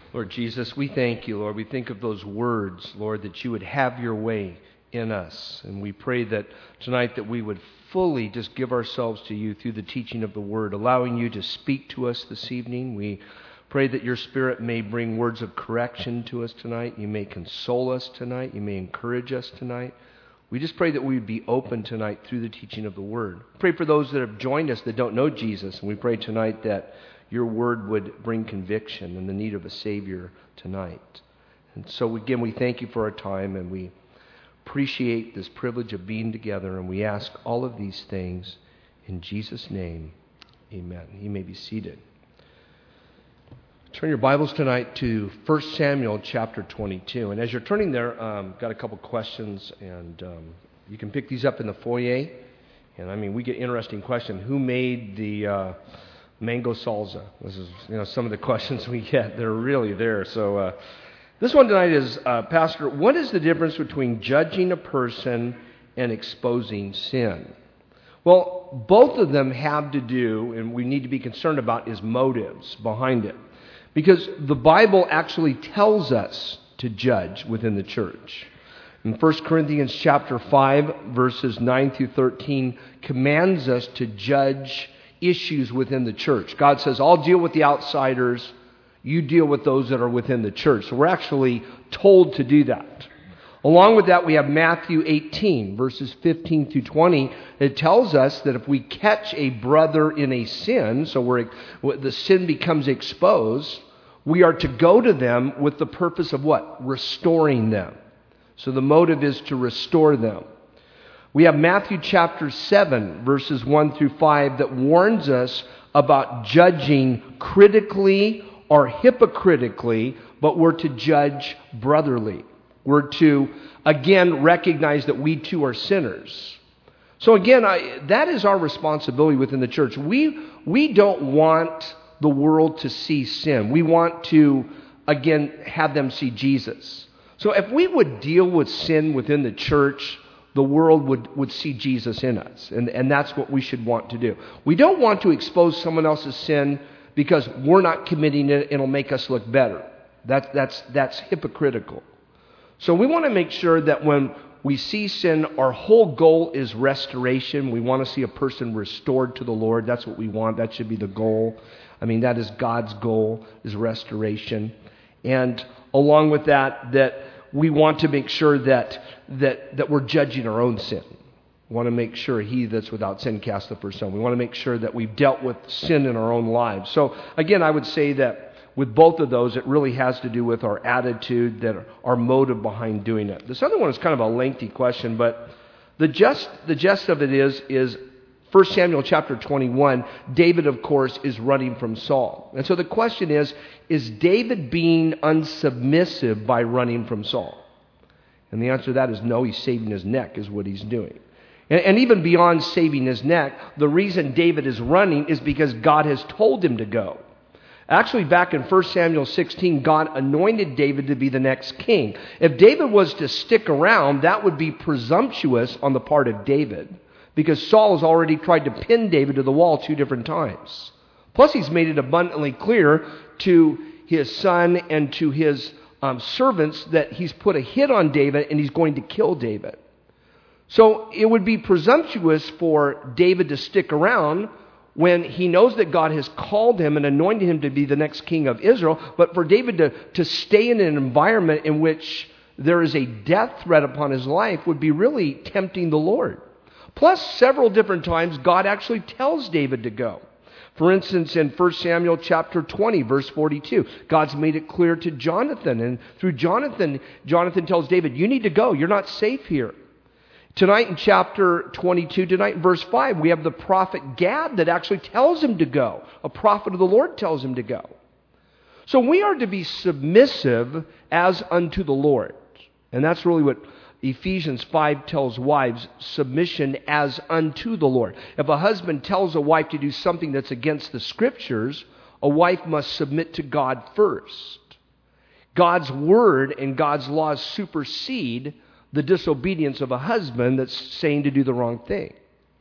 Lord Jesus, we thank you, Lord. We think of those words, Lord, that you would have your way in us. And we pray that tonight that we would fully just give ourselves to you through the teaching of the word, allowing you to speak to us this evening. We pray that your Spirit may bring words of correction to us tonight. You may console us tonight. You may encourage us tonight. We just pray that we would be open tonight through the teaching of the word. Pray for those that have joined us that don't know Jesus. And we pray tonight that your word would bring conviction and the need of a Savior tonight. And so again, we thank you for our time, and we appreciate this privilege of being together, and we ask all of these things in Jesus' name. Amen. You may be seated. Turn your Bibles tonight to 1 Samuel chapter 22. And as you're turning there, got a couple questions, and you can pick these up in the foyer. And we get interesting questions. Who made the mango salsa? This is, some of the questions we get. They're really there. So this one tonight is, Pastor, what is the difference between judging a person and exposing sin? Well, both of them have to do, and we need to be concerned about, is motives behind it. Because the Bible actually tells us to judge within the church. In 1 Corinthians chapter 5, verses 9 through 13, commands us to judge issues within the church. God says, I'll deal with the outsiders, you deal with those that are within the church. So we're actually told to do that. Along with that, we have Matthew 18, verses 15 through 20. It tells us that if we catch a brother in a sin, so the sin becomes exposed, we are to go to them with the purpose of what? Restoring them. So the motive is to restore them. We have Matthew chapter 7, verses 1 through 5, that warns us about judging critically or hypocritically, but we're to judge brotherly. We're to, again, recognize that we too are sinners. So again, that is our responsibility within the church. We don't want the world to see sin. We want to, again, have them see Jesus. So if we would deal with sin within the church, the world would see Jesus in us. And that's what we should want to do. We don't want to expose someone else's sin because we're not committing it and it'll make us look better. That's hypocritical. So we want to make sure that when we see sin, our whole goal is restoration. We want to see a person restored to the Lord. That's what we want. That should be the goal. That is God's goal, is restoration. And along with that we want to make sure that we're judging our own sin. We want to make sure he that's without sin cast the first stone. We want to make sure that we've dealt with sin in our own lives. So again, I would say that with both of those, it really has to do with our attitude, that our motive behind doing it. This other one is kind of a lengthy question, but the gist of it is 1 Samuel chapter 21, David, of course, is running from Saul. And so the question is David being unsubmissive by running from Saul? And the answer to that is no, he's saving his neck is what he's doing. And even beyond saving his neck, the reason David is running is because God has told him to go. Actually, back in 1 Samuel 16, God anointed David to be the next king. If David was to stick around, that would be presumptuous on the part of David, because Saul has already tried to pin David to the wall 2 different times. Plus, he's made it abundantly clear to his son and to his servants that he's put a hit on David and he's going to kill David. So it would be presumptuous for David to stick around when he knows that God has called him and anointed him to be the next king of Israel, but for David to stay in an environment in which there is a death threat upon his life would be really tempting the Lord. Plus, several different times, God actually tells David to go. For instance, in 1 Samuel chapter 20, verse 42, God's made it clear to Jonathan, and through Jonathan tells David, you need to go, you're not safe here. Tonight in chapter 22, tonight in verse 5, we have the prophet Gad that actually tells him to go. A prophet of the Lord tells him to go. So we are to be submissive as unto the Lord. And that's really what Ephesians 5 tells wives, submission as unto the Lord. If a husband tells a wife to do something that's against the Scriptures, a wife must submit to God first. God's word and God's laws supersede the disobedience of a husband that's saying to do the wrong thing.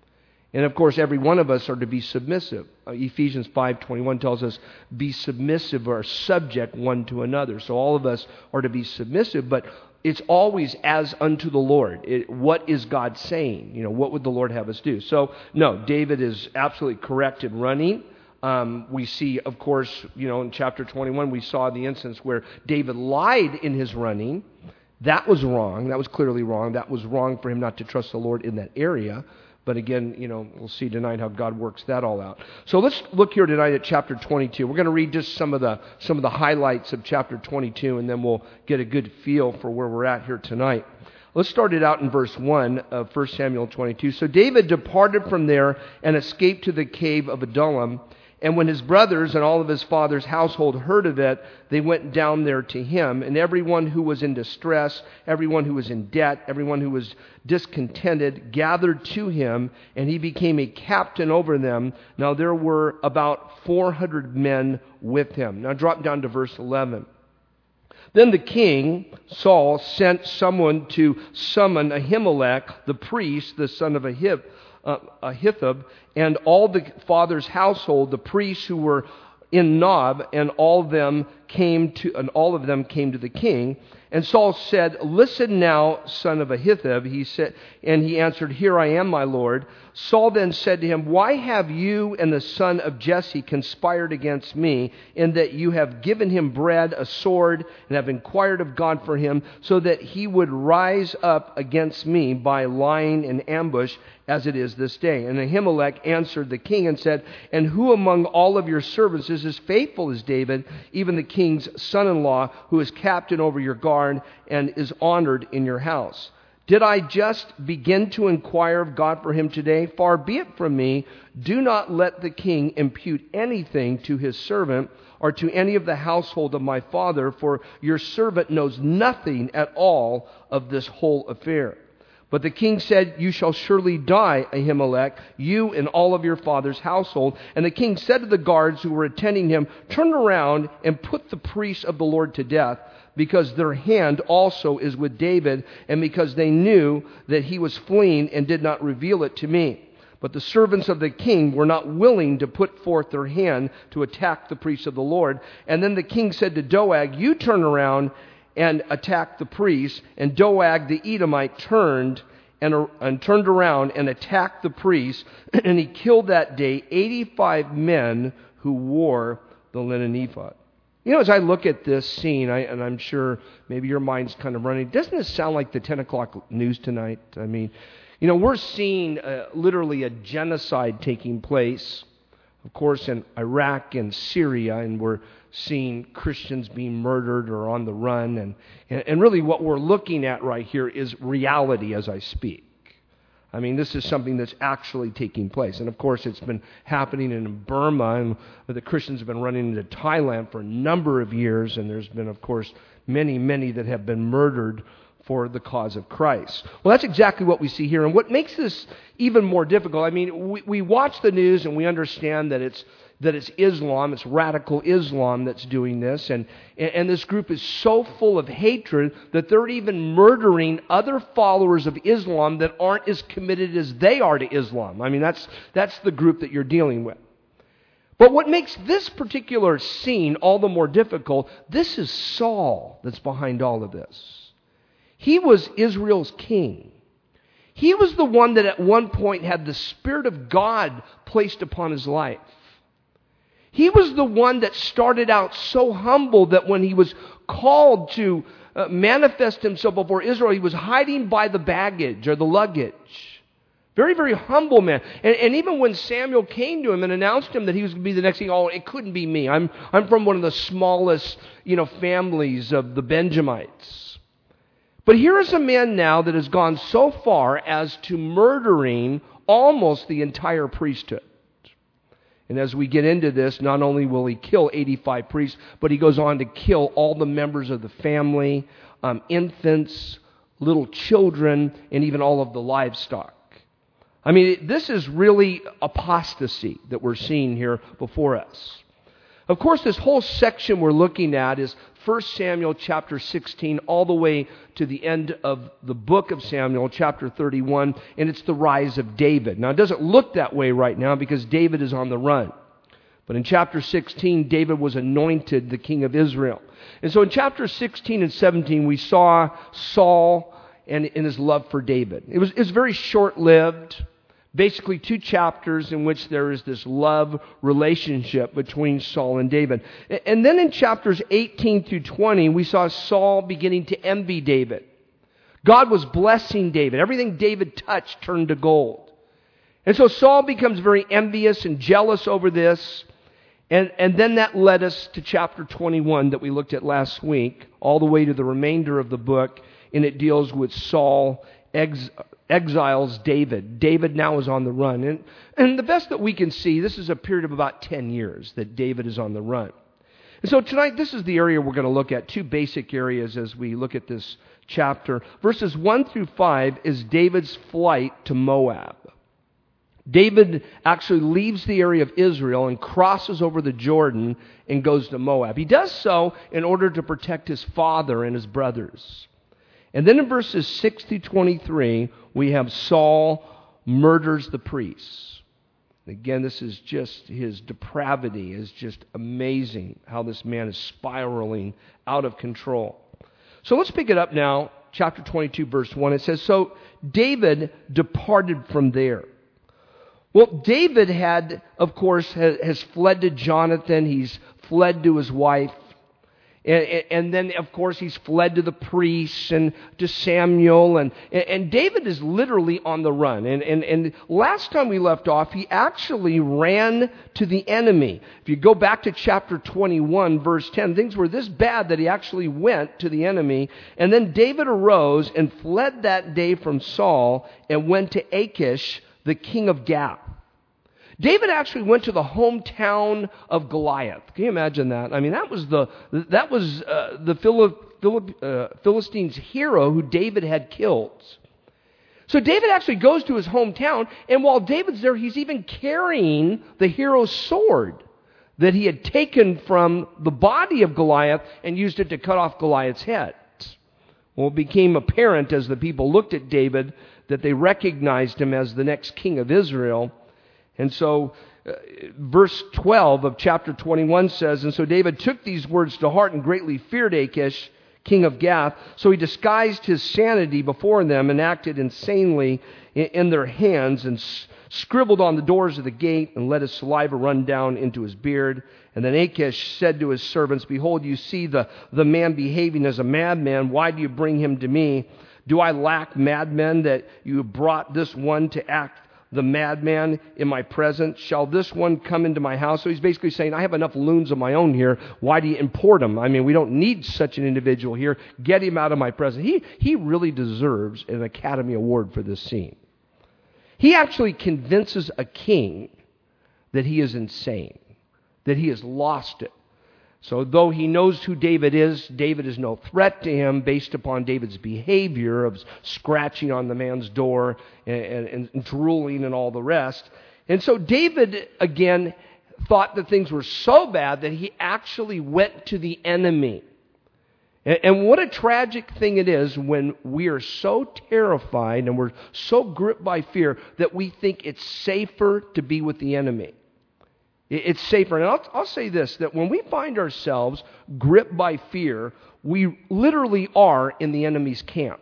And of course, every one of us are to be submissive. Ephesians 5:21 tells us, be submissive or subject one to another. So all of us are to be submissive, but it's always as unto the Lord. What is God saying? What would the Lord have us do? So, no, David is absolutely correct in running. We see, of course, in chapter 21, we saw the instance where David lied in his running. That was wrong. That was clearly wrong. That was wrong for him not to trust the Lord in that area. But again, we'll see tonight how God works that all out. So let's look here tonight at chapter 22. We're going to read just some of the highlights of chapter 22, and then we'll get a good feel for where we're at here tonight. Let's start it out in verse 1 of 1 Samuel 22. So David departed from there and escaped to the cave of Adullam. And when his brothers and all of his father's household heard of it, they went down there to him. And everyone who was in distress, everyone who was in debt, everyone who was discontented, gathered to him, and he became a captain over them. Now there were about 400 men with him. Now drop down to verse 11. Then the king, Saul, sent someone to summon Ahimelech, the priest, the son of Ahithob, and all the father's household, the priests who were in Nob, and all of them came to the king. And Saul said, "Listen now, son of Ahithob." He said, and he answered, "Here I am, my lord." Saul then said to him, "Why have you and the son of Jesse conspired against me, in that you have given him bread, a sword, and have inquired of God for him, so that he would rise up against me by lying in ambush, as it is this day?" And Ahimelech answered the king and said, "And who among all of your servants is as faithful as David, even the king's son-in-law, who is captain over your guard and is honored in your house? Did I just begin to inquire of God for him today? Far be it from me. Do not let the king impute anything to his servant or to any of the household of my father, for your servant knows nothing at all of this whole affair." But the king said, "You shall surely die, Ahimelech, you and all of your father's household." And the king said to the guards who were attending him, "Turn around and put the priests of the Lord to death, because their hand also is with David, and because they knew that he was fleeing and did not reveal it to me." But the servants of the king were not willing to put forth their hand to attack the priests of the Lord. And then the king said to Doeg, "You turn around and attack the priests." And Doeg the Edomite turned around and attacked the priests, and he killed that day 85 men who wore the linen ephod. As I look at this scene, and I'm sure maybe your mind's kind of running, doesn't this sound like the 10 o'clock news tonight? I mean, we're seeing literally a genocide taking place, of course, in Iraq and Syria, and we're seeing Christians being murdered or on the run. And really what we're looking at right here is reality as I speak. I mean, this is something that's actually taking place. And of course, it's been happening in Burma, and the Christians have been running into Thailand for a number of years, and there's been, of course, many, many that have been murdered for the cause of Christ. Well, that's exactly what we see here. And what makes this even more difficult, I mean, we watch the news and we understand that it's Islam, it's radical Islam that's doing this, and this group is so full of hatred that they're even murdering other followers of Islam that aren't as committed as they are to Islam. I mean, that's the group that you're dealing with. But what makes this particular scene all the more difficult, this is Saul that's behind all of this. He was Israel's king. He was the one that at one point had the Spirit of God placed upon his life. He was the one that started out so humble that when he was called to manifest himself before Israel, he was hiding by the baggage or the luggage. Very, very humble man. And even when Samuel came to him and announced him that he was going to be the next king, it couldn't be me. I'm from one of the smallest, families of the Benjamites. But here is a man now that has gone so far as to murdering almost the entire priesthood. And as we get into this, not only will he kill 85 priests, but he goes on to kill all the members of the family, infants, little children, and even all of the livestock. I mean, this is really apostasy that we're seeing here before us. Of course, this whole section we're looking at is 1 Samuel chapter 16 all the way to the end of the book of Samuel, chapter 31, and it's the rise of David. Now, it doesn't look that way right now because David is on the run. But in chapter 16, David was anointed the king of Israel. And so in chapter 16 and 17, we saw Saul and his love for David. It was very short-lived. Basically 2 chapters in which there is this love relationship between Saul and David. And then in chapters 18 through 20, we saw Saul beginning to envy David. God was blessing David. Everything David touched turned to gold. And so Saul becomes very envious and jealous over this. And then that led us to chapter 21 that we looked at last week, all the way to the remainder of the book, and it deals with Saul exiles David. David now is on the run. And the best that we can see, this is a period of about 10 years that David is on the run. And so tonight, this is the area we're going to look at, 2 basic areas as we look at this chapter. Verses 1 through 5 is David's flight to Moab. David actually leaves the area of Israel and crosses over the Jordan and goes to Moab. He does so in order to protect his father and his brothers. And then in verses 6 through 23, we have Saul murders the priests. Again, this is just, his depravity is just amazing how this man is spiraling out of control. So let's pick it up now, chapter 22, verse 1. It says, "So David departed from there." Well, David had, of course, has fled to Jonathan. He's fled to his wife. And then, of course, he's fled to the priests and to Samuel. And David is literally on the run. And last time we left off, he actually ran to the enemy. If you go back to chapter 21, verse 10, things were this bad that he actually went to the enemy. And then David arose and fled that day from Saul and went to Achish, the king of Gath. David actually went to the hometown of Goliath. Can you imagine that? I mean, that was the Philistines' hero who David had killed. So David actually goes to his hometown, and while David's there, he's even carrying the hero's sword that he had taken from the body of Goliath and used it to cut off Goliath's head. Well, it became apparent as the people looked at David that they recognized him as the next king of Israel. And so verse 12 of chapter 21 says, "And so David took these words to heart and greatly feared Achish, king of Gath. So he disguised his sanity before them and acted insanely in their hands and scribbled on the doors of the gate and let his saliva run down into his beard. And then Achish said to his servants, 'Behold, you see the man behaving as a madman. Why do you bring him to me? Do I lack madmen that you have brought this one to act the madman in my presence? Shall this one come into my house?'" So he's basically saying, I have enough loons of my own here. Why do you import them? I mean, we don't need such an individual here. Get him out of my presence. He really deserves an Academy Award for this scene. He actually convinces a king that he is insane, that he has lost it. So though he knows who David is no threat to him based upon David's behavior of scratching on the man's door and drooling and all the rest. And so David, again, thought that things were so bad that he actually went to the enemy. And what a tragic thing it is when we are so terrified and we're so gripped by fear that we think it's safer to be with the enemy. It's safer. And I'll say this, that when we find ourselves gripped by fear, we literally are in the enemy's camp.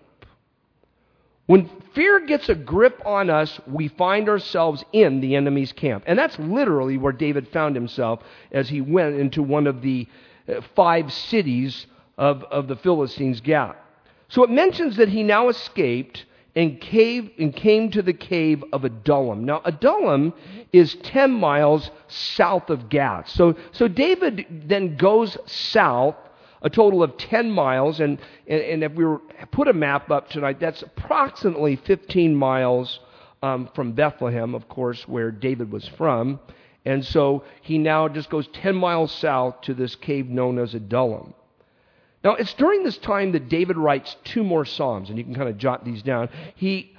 When fear gets a grip on us, we find ourselves in the enemy's camp. And that's literally where David found himself as he went into one of the 5 cities of the Philistines' Gath. So it mentions that he now escaped and came to the cave of Adullam. Now, Adullam is 10 miles south of Gath. So David then goes south a total of 10 miles, and if we put a map up tonight, that's approximately 15 miles from Bethlehem, of course, where David was from. And so he now just goes 10 miles south to this cave known as Adullam. Now, it's during this time that David writes 2 more Psalms, and you can kind of jot these down. He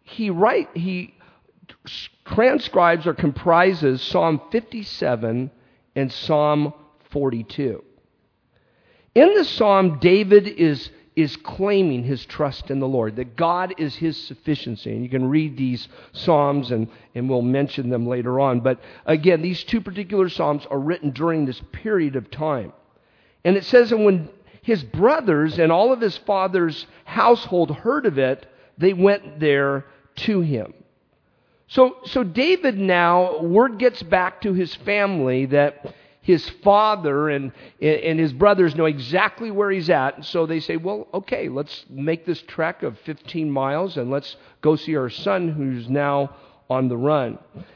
transcribes or comprises Psalm 57 and Psalm 42. In the psalm, David is claiming his trust in the Lord, that God is his sufficiency. And you can read these psalms, and we'll mention them later on. But again, these two particular psalms are written during this period of time. And it says, and when his brothers and all of his father's household heard of it, they went there to him. So David now, word gets back to his family that his father and his brothers know exactly where he's at. And so they say, well, okay, let's make this trek of 15 miles and let's go see our son who's now on the run.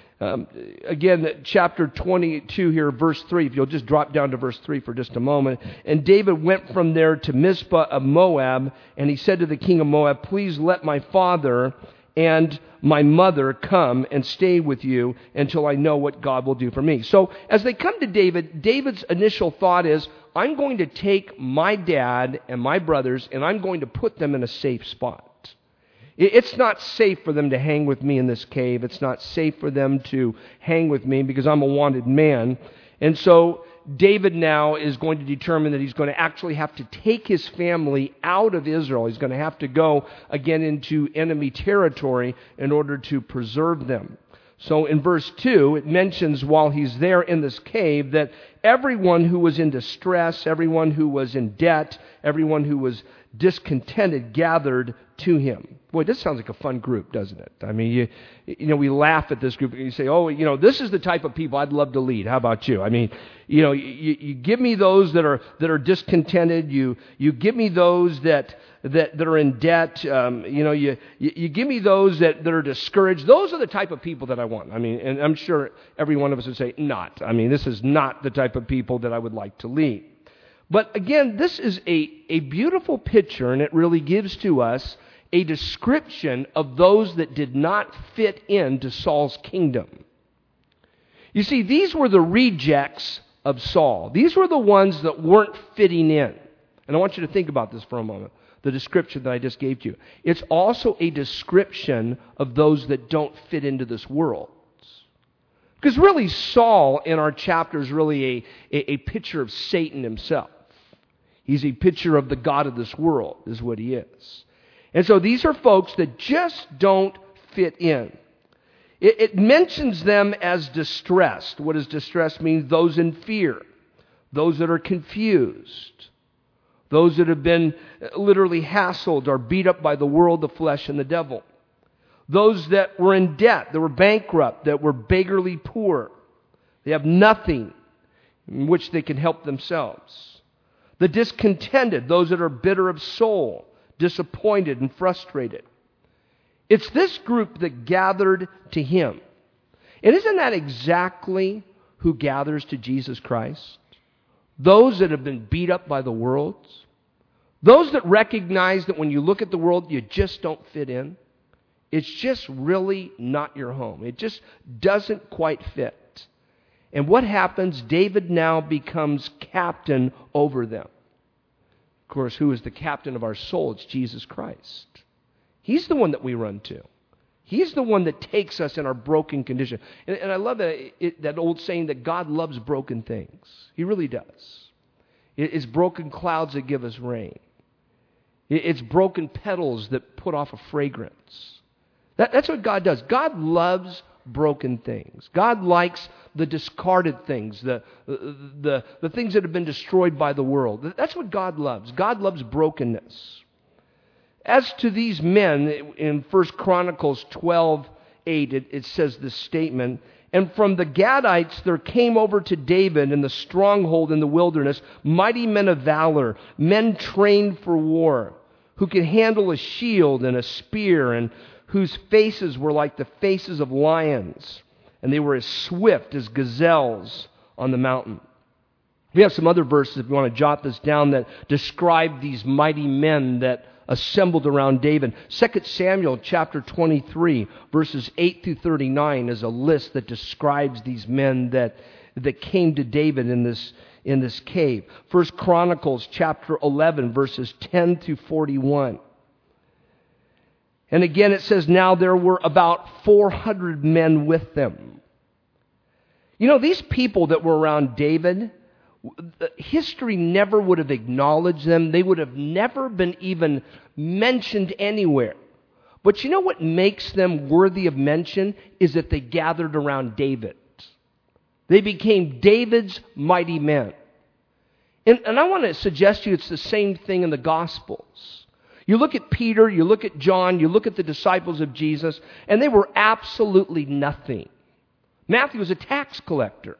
Again, chapter 22 here, verse 3, if you'll just drop down to verse 3 for just a moment. And David went from there to Mizpah of Moab, and he said to the king of Moab, please let my father and my mother come and stay with you until I know what God will do for me. So as they come to David, David's initial thought is, I'm going to take my dad and my brothers and I'm going to put them in a safe spot. It's not safe for them to hang with me in this cave. It's not safe for them to hang with me because I'm a wanted man. And so David now is going to determine that he's going to actually have to take his family out of Israel. He's going to have to go again into enemy territory in order to preserve them. So in verse 2, it mentions while he's there in this cave that everyone who was in distress, everyone who was in debt, everyone who was discontented gathered to him. Boy, this sounds like a fun group, doesn't it? I mean, we laugh at this group and you say, oh, this is the type of people I'd love to lead. How about you? I mean, you give me those that are discontented. You give me those that are in debt. You give me those that are discouraged. Those are the type of people that I want. I mean, and I'm sure every one of us would say, not. I mean, this is not the type of people that I would like to lead. But again, this is a beautiful picture, and it really gives to us a description of those that did not fit into Saul's kingdom. You see, these were the rejects of Saul. These were the ones that weren't fitting in. And I want you to think about this for a moment, the description that I just gave to you. It's also a description of those that don't fit into this world. Because really, Saul in our chapter is really a picture of Satan himself. He's a picture of the god of this world, is what he is. And so these are folks that just don't fit in. It mentions them as distressed. What does distressed mean? Those in fear. Those that are confused. Those that have been literally hassled or beat up by the world, the flesh, and the devil. Those that were in debt, that were bankrupt, that were beggarly poor. They have nothing in which they can help themselves. The discontented, those that are bitter of soul, disappointed and frustrated. It's this group that gathered to him. And isn't that exactly who gathers to Jesus Christ? Those that have been beat up by the world. Those that recognize that when you look at the world, you just don't fit in. It's just really not your home. It just doesn't quite fit. And what happens? David now becomes captain over them. Of course, who is the captain of our soul? It's Jesus Christ. He's the one that we run to. He's the one that takes us in our broken condition. And I love that old saying that God loves broken things. He really does. It's broken clouds that give us rain. It's broken petals that put off a fragrance. That's what God does. God loves broken things. God likes the discarded things, the things that have been destroyed by the world. That's what God loves. God loves brokenness. As to these men, in 1 Chronicles 12:8, it says this statement, and from the Gadites there came over to David in the stronghold in the wilderness mighty men of valor, men trained for war, who could handle a shield and a spear, and whose faces were like the faces of lions, and they were as swift as gazelles on the mountain. We have some other verses, if you want to jot this down, that describe these mighty men that assembled around David. 2 Samuel chapter 23, verses 8 through 39 is a list that describes these men that came to David in this cave. 1 Chronicles chapter 11, verses 10 through 41. And again it says, now there were about 400 men with them. You know, these people that were around David history never would have acknowledged them. They would have never been even mentioned anywhere. But you know what makes them worthy of mention is that they gathered around David. They became David's mighty men. And I want to suggest to you it's the same thing in the Gospels. You look at Peter, you look at John, you look at the disciples of Jesus, and they were absolutely nothing. Matthew was a tax collector.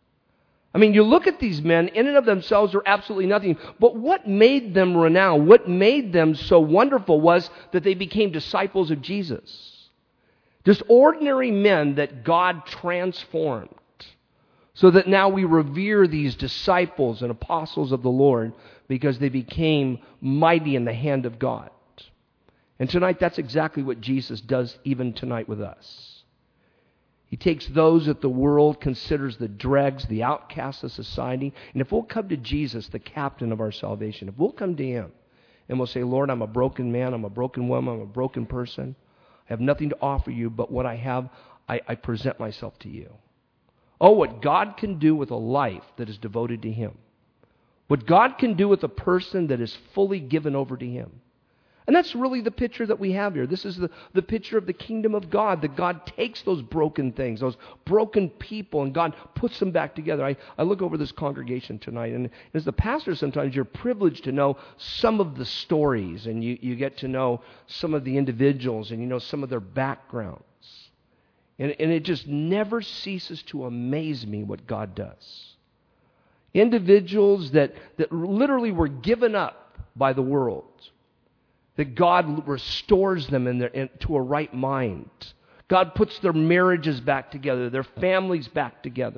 I mean, you look at these men, in and of themselves, they're absolutely nothing. But what made them renowned, what made them so wonderful was that they became disciples of Jesus. Just ordinary men that God transformed. So that now we revere these disciples and apostles of the Lord because they became mighty in the hand of God. And tonight, that's exactly what Jesus does even tonight with us. He takes those that the world considers the dregs, the outcasts of society. And if we'll come to Jesus, the captain of our salvation, if we'll come to Him and we'll say, Lord, I'm a broken man, I'm a broken woman, I'm a broken person. I have nothing to offer you, but what I have, I present myself to you. Oh, what God can do with a life that is devoted to Him. What God can do with a person that is fully given over to Him. And that's really the picture that we have here. This is the picture of the kingdom of God, that God takes those broken things, those broken people, and God puts them back together. I look over this congregation tonight, and as the pastor, sometimes you're privileged to know some of the stories, and you get to know some of the individuals, and you know some of their backgrounds. And it just never ceases to amaze me what God does. Individuals that literally were given up by the world, that God restores them to a right mind. God puts their marriages back together, their families back together.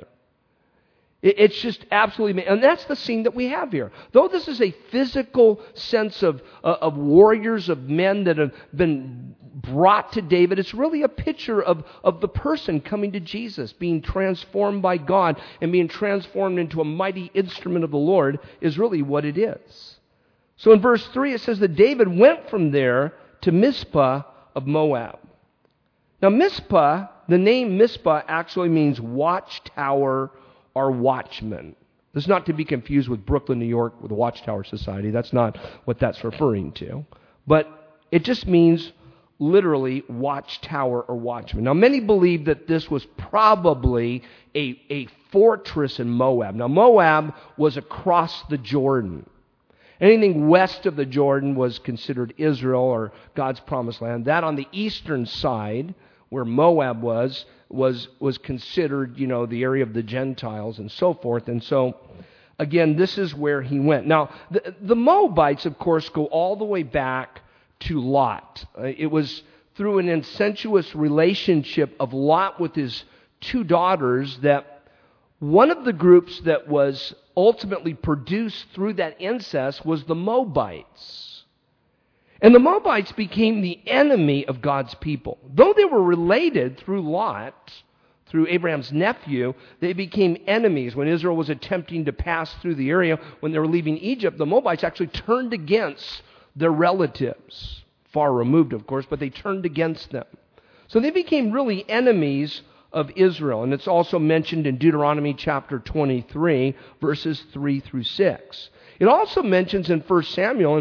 It's just absolutely amazing. And that's the scene that we have here. Though this is a physical sense of warriors, of men that have been brought to David, it's really a picture of the person coming to Jesus, being transformed by God and being transformed into a mighty instrument of the Lord is really what it is. So in verse 3 it says that David went from there to Mizpah of Moab. Now Mizpah, the name Mizpah actually means watchtower or watchman. This is not to be confused with Brooklyn, New York, with the Watchtower Society. That's not what that's referring to. But it just means literally watchtower or watchman. Now many believe that this was probably a fortress in Moab. Now Moab was across the Jordan. Anything west of the Jordan was considered Israel or God's promised land. That on the eastern side, where Moab was considered, the area of the Gentiles and so forth. And so, again, this is where he went. Now, the Moabites, of course, go all the way back to Lot. It was through an incestuous relationship of Lot with his two daughters that one of the groups that was ultimately produced through that incest was the Moabites. And the Moabites became the enemy of God's people. Though they were related through Lot, through Abraham's nephew, they became enemies. When Israel was attempting to pass through the area, when they were leaving Egypt, the Moabites actually turned against their relatives. Far removed, of course, but they turned against them. So they became really enemies of Israel. And it's also mentioned in Deuteronomy chapter 23, verses 3 through 6. It also mentions in 1 Samuel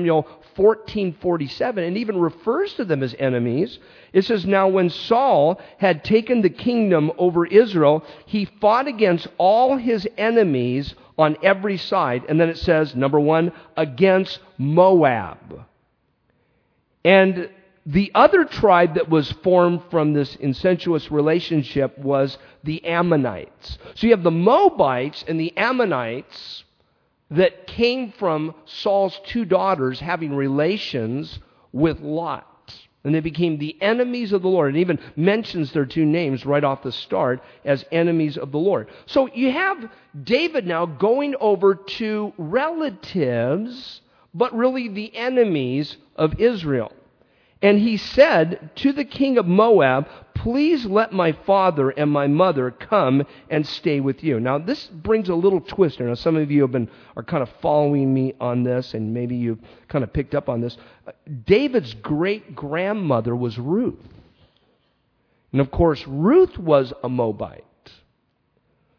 14:47, and even refers to them as enemies. It says, "Now when Saul had taken the kingdom over Israel, he fought against all his enemies on every side." And then it says, number 1, against Moab. And the other tribe that was formed from this incestuous relationship was the Ammonites. So you have the Moabites and the Ammonites that came from Saul's two daughters having relations with Lot. And they became the enemies of the Lord. It even mentions their two names right off the start as enemies of the Lord. So you have David now going over to relatives, but really the enemies of Israel. And he said to the king of Moab, "Please let my father and my mother come and stay with you." Now, this brings a little twist. Now, some of you are kind of following me on this, and maybe you've kind of picked up on this. David's great-grandmother was Ruth. And, of course, Ruth was a Moabite.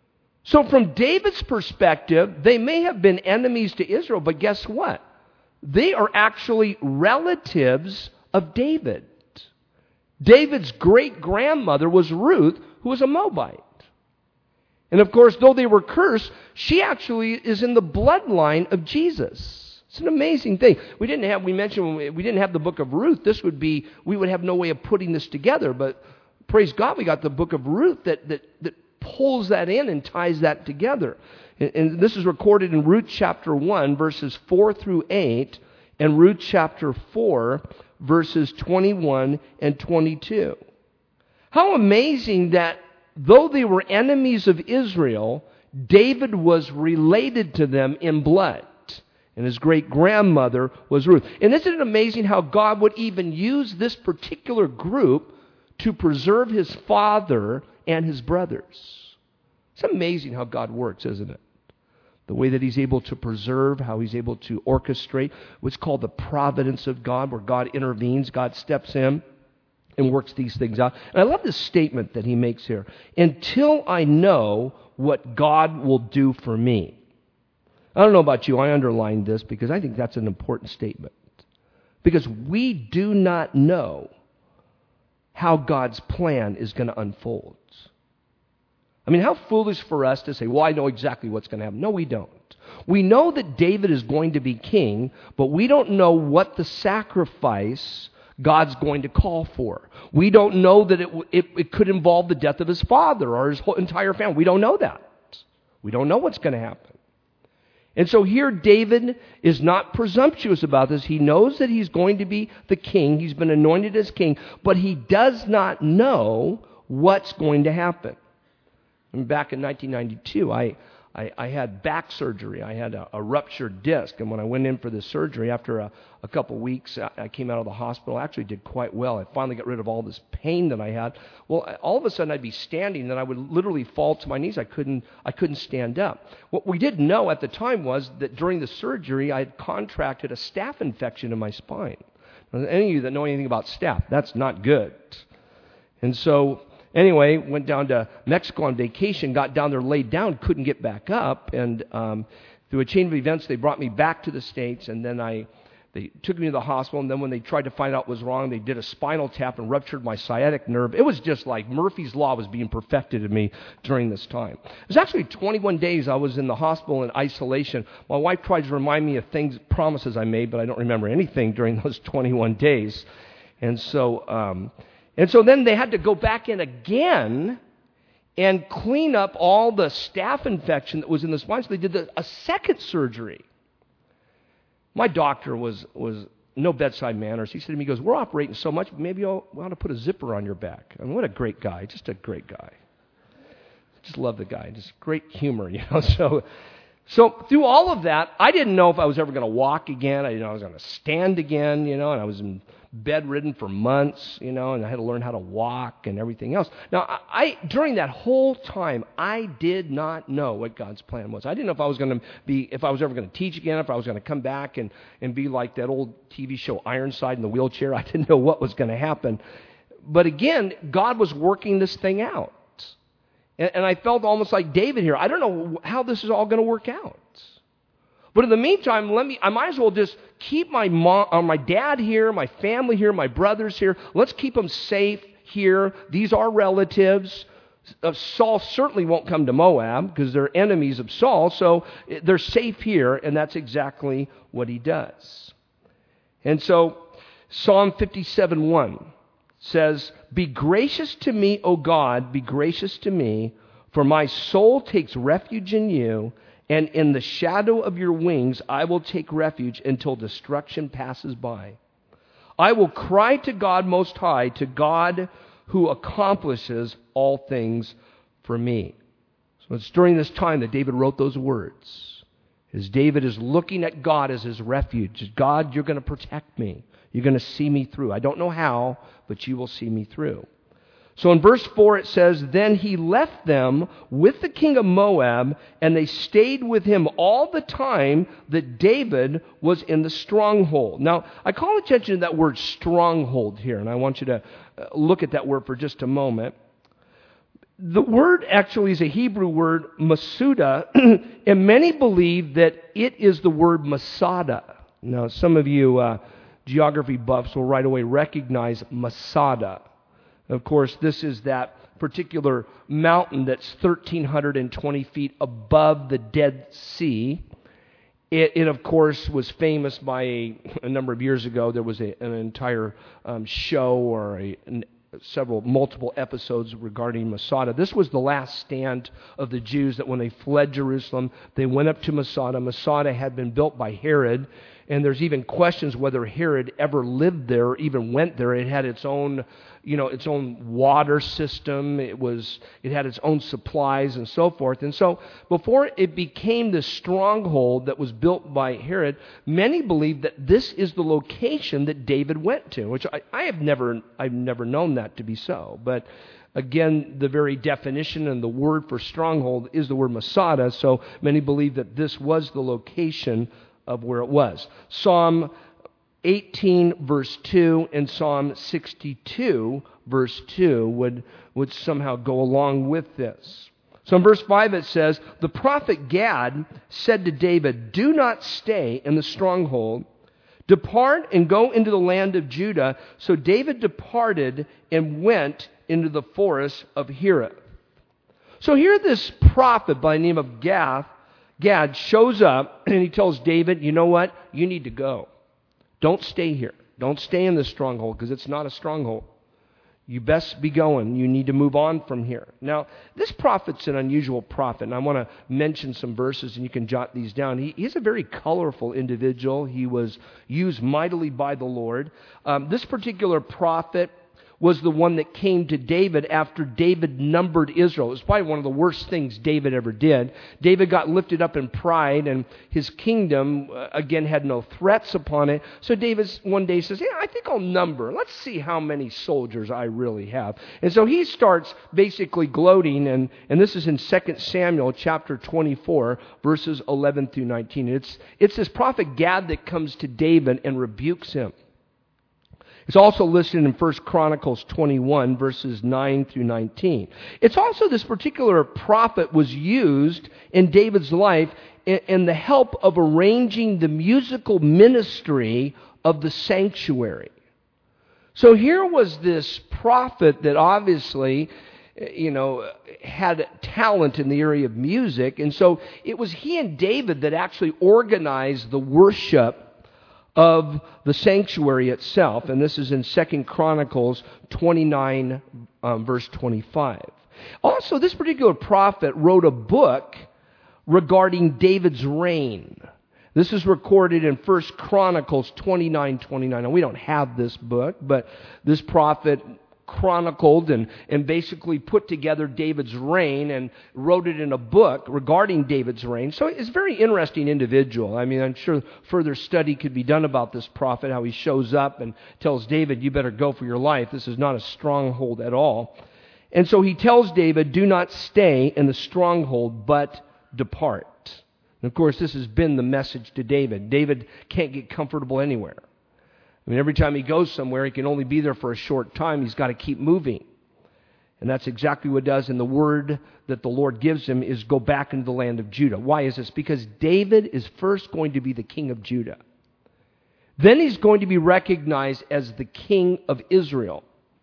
So from David's perspective, they may have been enemies to Israel, but guess what? They are actually relatives of David. David's great-grandmother was Ruth, who was a Moabite. And of course, though they were cursed, she actually is in the bloodline of Jesus. It's an amazing thing. We didn't have the book of Ruth. We would have no way of putting this together, but praise God, we got the book of Ruth that pulls that in and ties that together. And this is recorded in Ruth chapter 1, verses 4 through 8, and Ruth chapter 4, verses 21 and 22. How amazing that though they were enemies of Israel, David was related to them in blood. And his great-grandmother was Ruth. And isn't it amazing how God would even use this particular group to preserve his father and his brothers? It's amazing how God works, isn't it? The way that he's able to preserve, how he's able to orchestrate what's called the providence of God, where God intervenes, God steps in and works these things out. And I love this statement that he makes here. Until I know what God will do for me. I don't know about you, I underlined this because I think that's an important statement. Because we do not know how God's plan is going to unfold. I mean, how foolish for us to say, well, I know exactly what's going to happen. No, we don't. We know that David is going to be king, but we don't know what the sacrifice God's going to call for. We don't know that it could involve the death of his father or his whole entire family. We don't know that. We don't know what's going to happen. And so here David is not presumptuous about this. He knows that he's going to be the king. He's been anointed as king, but he does not know what's going to happen. And back in 1992, I had back surgery. I had a ruptured disc, and when I went in for this surgery, after a couple weeks, I came out of the hospital. I actually did quite well. I finally got rid of all this pain that I had. Well, all of a sudden, I'd be standing, and I would literally fall to my knees. I couldn't stand up. What we didn't know at the time was that during the surgery, I had contracted a staph infection in my spine. Now, any of you that know anything about staph, that's not good. And so anyway, went down to Mexico on vacation, got down there, laid down, couldn't get back up, and through a chain of events, they brought me back to the States, and then they took me to the hospital, and then when they tried to find out what was wrong, they did a spinal tap and ruptured my sciatic nerve. It was just like Murphy's Law was being perfected in me during this time. It was actually 21 days I was in the hospital in isolation. My wife tried to remind me of promises I made, but I don't remember anything during those 21 days. And so then they had to go back in again and clean up all the staph infection that was in the spine. So they did a second surgery. My doctor was no bedside manners. He said to me, he goes, we're operating so much, maybe we ought to put a zipper on your back. I mean, what a great guy, just a great guy. Just love the guy, just great humor, you know. So through all of that, I didn't know if I was ever going to walk again. I didn't know I was going to stand again, you know, and I was bedridden for months, you know, and I had to learn how to walk and everything else. Now, during that whole time, I did not know what God's plan was. I didn't know if I was ever going to teach again, if I was going to come back and be like that old TV show Ironside in the wheelchair. I didn't know what was going to happen. But again, God was working this thing out. And I felt almost like David here. I don't know how this is all going to work out. But in the meantime, I might as well just keep my dad here, my family here, my brothers here. Let's keep them safe here. These are relatives. Saul certainly won't come to Moab because they're enemies of Saul, so they're safe here, and that's exactly what he does. And so Psalm 57:1 says, "Be gracious to me, O God, be gracious to me, for my soul takes refuge in you, and in the shadow of your wings I will take refuge until destruction passes by. I will cry to God Most High, to God who accomplishes all things for me." So it's during this time that David wrote those words. As David is looking at God as his refuge. God, you're going to protect me. You're going to see me through. I don't know how, but you will see me through. So in verse 4 it says, "Then he left them with the king of Moab, and they stayed with him all the time that David was in the stronghold." Now, I call attention to that word stronghold here, and I want you to look at that word for just a moment. The word actually is a Hebrew word, Masuda, and many believe that it is the word Masada. Now, some of you geography buffs will right away recognize Masada. Of course, this is that particular mountain that's 1,320 feet above the Dead Sea. It of course, was famous by a number of years ago. There was an entire show or multiple episodes regarding Masada. This was the last stand of the Jews that when they fled Jerusalem, they went up to Masada. Masada had been built by Herod, and there's even questions whether Herod ever lived there or even went there. It had its own, its own water system. It had its own supplies and so forth. And so before it became the stronghold that was built by Herod, many believe that this is the location that David went to, which I've never known that to be so. But again, the very definition and the word for stronghold is the word Masada, so many believe that this was the location of where it was. Psalm 18 verse 2 and Psalm 62 verse 2 would somehow go along with this. So in verse 5 it says, the prophet Gad said to David, do not stay in the stronghold. Depart and go into the land of Judah. So David departed and went into the forest of Hereth. So here this prophet by the name of Gad shows up and he tells David, you know what? You need to go. Don't stay here. Don't stay in this stronghold because it's not a stronghold. You best be going. You need to move on from here. Now, this prophet's an unusual prophet, and I want to mention some verses, and you can jot these down. He's a very colorful individual. He was used mightily by the Lord. This particular prophet was the one that came to David after David numbered Israel. It was probably one of the worst things David ever did. David got lifted up in pride, and his kingdom, again, had no threats upon it. So David one day says, I think I'll number. Let's see how many soldiers I really have. And so he starts basically gloating, and this is in 2 Samuel chapter 24, verses 11 through 19. It's this prophet Gad that comes to David and rebukes him. It's also listed in 1 Chronicles 21, verses 9 through 19. It's also this particular prophet was used in David's life in the help of arranging the musical ministry of the sanctuary. So here was this prophet that obviously, had talent in the area of music. And so it was he and David that actually organized the worship of the sanctuary itself. And this is in 2 Chronicles 29, verse 25. Also, this particular prophet wrote a book regarding David's reign. This is recorded in 1 Chronicles 29:29. Now, we don't have this book, but this prophet chronicled and basically put together David's reign and wrote it in a book regarding David's reign. So it's a very interesting individual. I mean, I'm sure further study could be done about this prophet, how he shows up and tells David, you better go for your life. This is not a stronghold at all. And so he tells David, do not stay in the stronghold, but depart. And of course, this has been the message to David. David can't get comfortable anywhere. I mean, every time he goes somewhere, he can only be there for a short time. He's got to keep moving. And that's exactly what it does. And the word that the Lord gives him is go back into the land of Judah. Why is this? Because David is first going to be the king of Judah. Then he's going to be recognized as the king of Israel.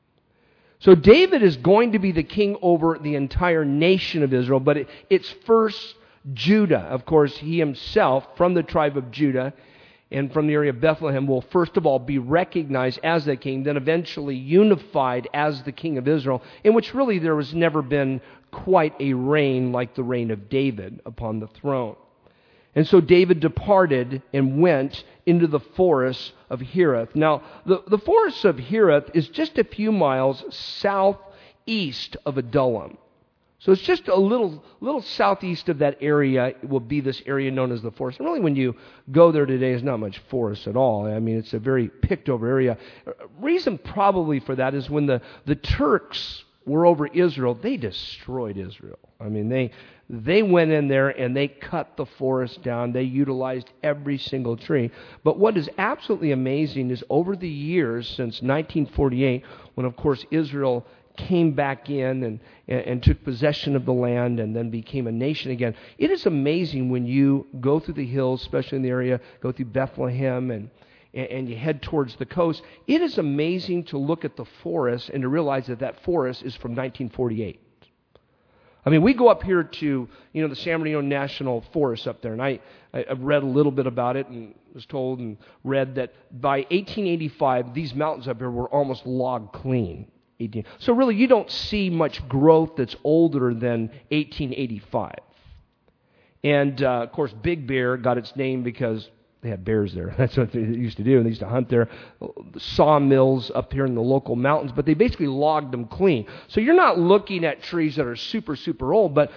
So David is going to be the king over the entire nation of Israel, but it's first Judah. Of course, he himself, from the tribe of Judah, and from the area of Bethlehem, will first of all be recognized as the king, then eventually unified as the king of Israel, in which really there has never been quite a reign like the reign of David upon the throne. And so David departed and went into the forest of Hereth. Now, the forest of Hereth is just a few miles southeast of Adullam. So it's just a little southeast of that area will be this area known as the forest. And really when you go there today, there's not much forest at all. I mean, it's a very picked over area. Reason probably for that is when the Turks were over Israel, they destroyed Israel. I mean, they went in there and they cut the forest down. They utilized every single tree. But what is absolutely amazing is over the years since 1948, when of course Israel came back in and took possession of the land and then became a nation again. It is amazing when you go through the hills, especially in the area, go through Bethlehem and you head towards the coast. It is amazing to look at the forest and to realize that forest is from 1948. I mean, we go up here to, the San Bernardino National Forest up there, and I've read a little bit about it and was told and read that by 1885, these mountains up here were almost log clean. So really, you don't see much growth that's older than 1885. And, of course, Big Bear got its name because they had bears there. That's what they used to do. They used to hunt there. Sawmills up here in the local mountains, but they basically logged them clean. So you're not looking at trees that are super, super old, but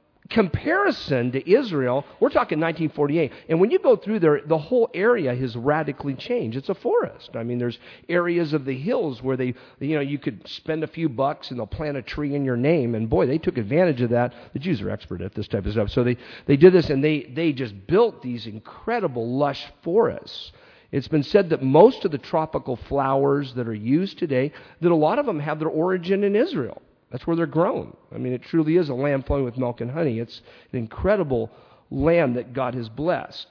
comparison to Israel, we're talking 1948. And when you go through there, the whole area has radically changed. It's a forest. I mean, there's areas of the hills where you could spend a few bucks and they'll plant a tree in your name. And boy, they took advantage of that. The Jews are expert at this type of stuff. So they did this, and they just built these incredible lush forests. It's been said that most of the tropical flowers that are used today, that a lot of them have their origin in Israel. That's where they're grown. I mean, it truly is a land flowing with milk and honey. It's an incredible land that God has blessed.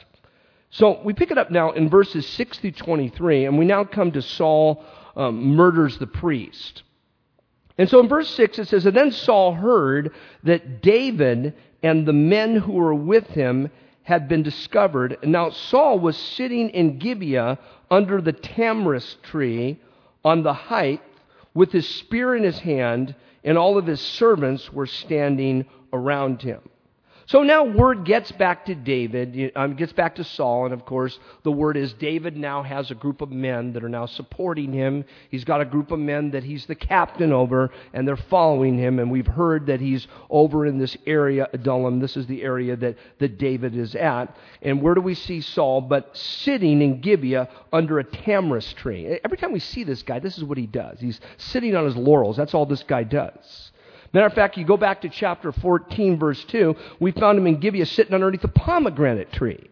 So we pick it up now in verses 6 through 23, and we now come to Saul murders the priest. And so in verse 6 it says, "And then Saul heard that David and the men who were with him had been discovered. And now Saul was sitting in Gibeah under the tamarisk tree on the height with his spear in his hand, and all of his servants were standing around him." So now word gets back to David, gets back to Saul, and of course the word is David now has a group of men that are now supporting him. He's got a group of men that he's the captain over, and they're following him, and we've heard that he's over in this area, Adullam. This is the area that David is at. And where do we see Saul? But sitting in Gibeah under a tamarisk tree. Every time we see this guy, this is what he does. He's sitting on his laurels. That's all this guy does. Matter of fact, you go back to chapter 14, verse 2, we found him in Gibeah sitting underneath a pomegranate tree.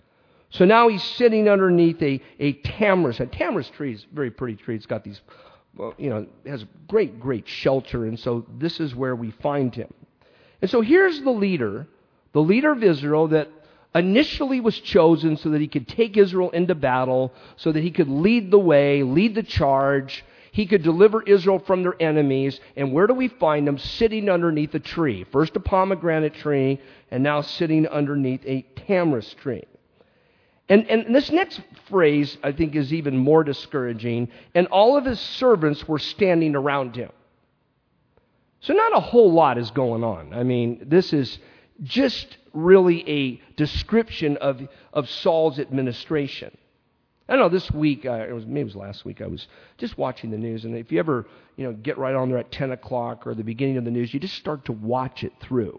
So now he's sitting underneath a tamarisk. A tamarisk tree is a very pretty tree. It's got these, it has great, great shelter, and so this is where we find him. And so here's the leader of Israel that initially was chosen so that he could take Israel into battle, so that he could lead the way, lead the charge. He could deliver Israel from their enemies. And where do we find him? Sitting underneath a tree. First a pomegranate tree, and now sitting underneath a tamarisk tree. And this next phrase, I think, is even more discouraging. And all of his servants were standing around him. So not a whole lot is going on. I mean, this is just really a description of Saul's administration. I don't know, this week, maybe it was last week, I was just watching the news, and if you ever, get right on there at 10 o'clock or the beginning of the news, you just start to watch it through.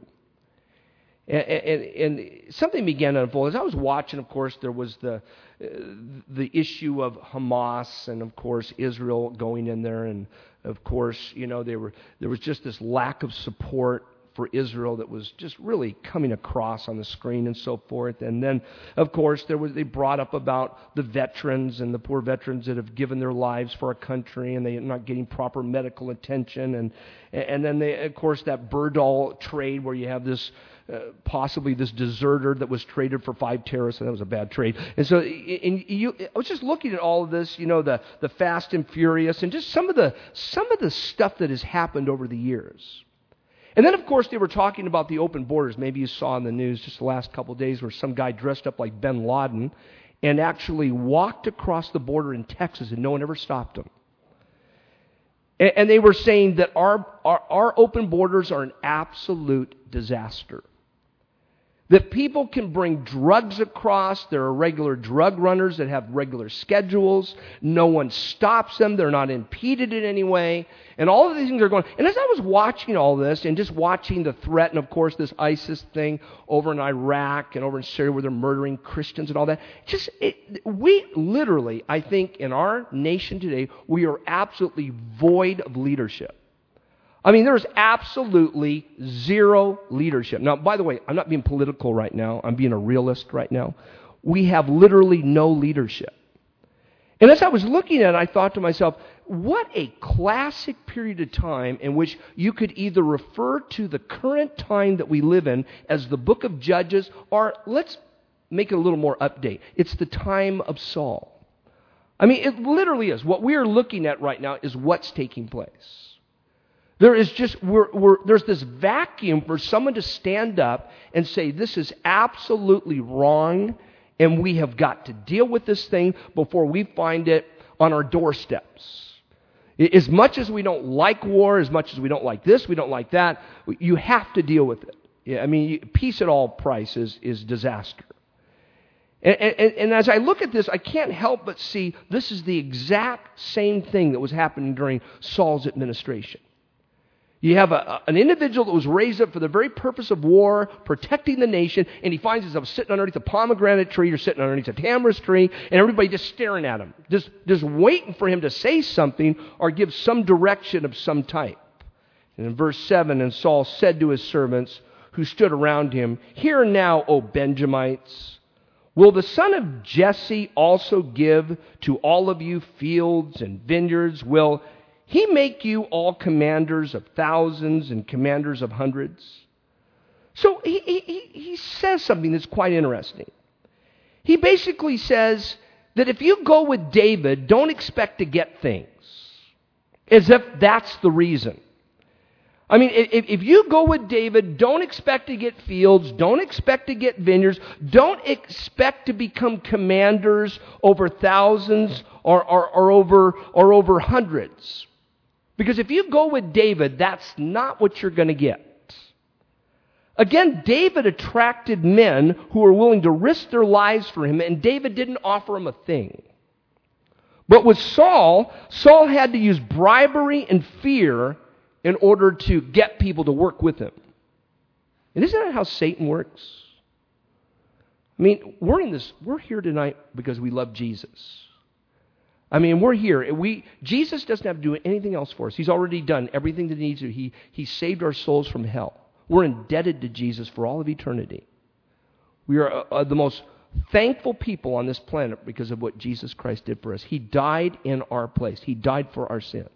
And something began to unfold. As I was watching, of course, there was the issue of Hamas and, of course, Israel going in there, and, of course, there was just this lack of support for Israel that was just really coming across on the screen and so forth. And then, of course, they brought up about the veterans and the poor veterans that have given their lives for our country, and they're not getting proper medical attention. And then, of course, that Burdall trade where you have this possibly this deserter that was traded for 5 terrorists, and that was a bad trade. And so I was just looking at all of this, the Fast and Furious, and just some of the stuff that has happened over the years. And then, of course, they were talking about the open borders. Maybe you saw in the news just the last couple of days where some guy dressed up like bin Laden and actually walked across the border in Texas and no one ever stopped him. And they were saying that our open borders are an absolute disaster. That people can bring drugs across. There are regular drug runners that have regular schedules. No one stops them. They're not impeded in any way. And all of these things are going. And as I was watching all this and just watching the threat, and of course this ISIS thing over in Iraq and over in Syria where they're murdering Christians and all that, we literally, I think in our nation today, we are absolutely void of leadership. I mean, there's absolutely zero leadership. Now, by the way, I'm not being political right now. I'm being a realist right now. We have literally no leadership. And as I was looking at it, I thought to myself, what a classic period of time in which you could either refer to the current time that we live in as the book of Judges, or let's make it a little more update. It's the time of Saul. I mean, it literally is. What we are looking at right now is what's taking place. There is just, there's this vacuum for someone to stand up and say, this is absolutely wrong, and we have got to deal with this thing before we find it on our doorsteps. As much as we don't like war, as much as we don't like this, we don't like that, you have to deal with it. Yeah, I mean, peace at all prices is disaster. And as I look at this, I can't help but see this is the exact same thing that was happening during Saul's administration. You have an individual that was raised up for the very purpose of war, protecting the nation, and he finds himself sitting underneath a pomegranate tree or sitting underneath a tamarisk tree, and everybody just staring at him, just waiting for him to say something or give some direction of some type. And in verse 7, and Saul said to his servants who stood around him, "Hear now, O Benjamites, will the son of Jesse also give to all of you fields and vineyards? Will he make you all commanders of thousands and commanders of hundreds?" So he says something that's quite interesting. He basically says that if you go with David, don't expect to get things. As if that's the reason. I mean, if you go with David, don't expect to get fields, don't expect to get vineyards, don't expect to become commanders over thousands or over hundreds. Because if you go with David, that's not what you're going to get. Again, David attracted men who were willing to risk their lives for him, and David didn't offer him a thing. But with Saul had to use bribery and fear in order to get people to work with him. And isn't that how Satan works? I mean, we're here tonight because we love Jesus. I mean, we're here. Jesus doesn't have to do anything else for us. He's already done everything that he needs to. He saved our souls from hell. We're indebted to Jesus for all of eternity. We are the most thankful people on this planet because of what Jesus Christ did for us. He died in our place. He died for our sins.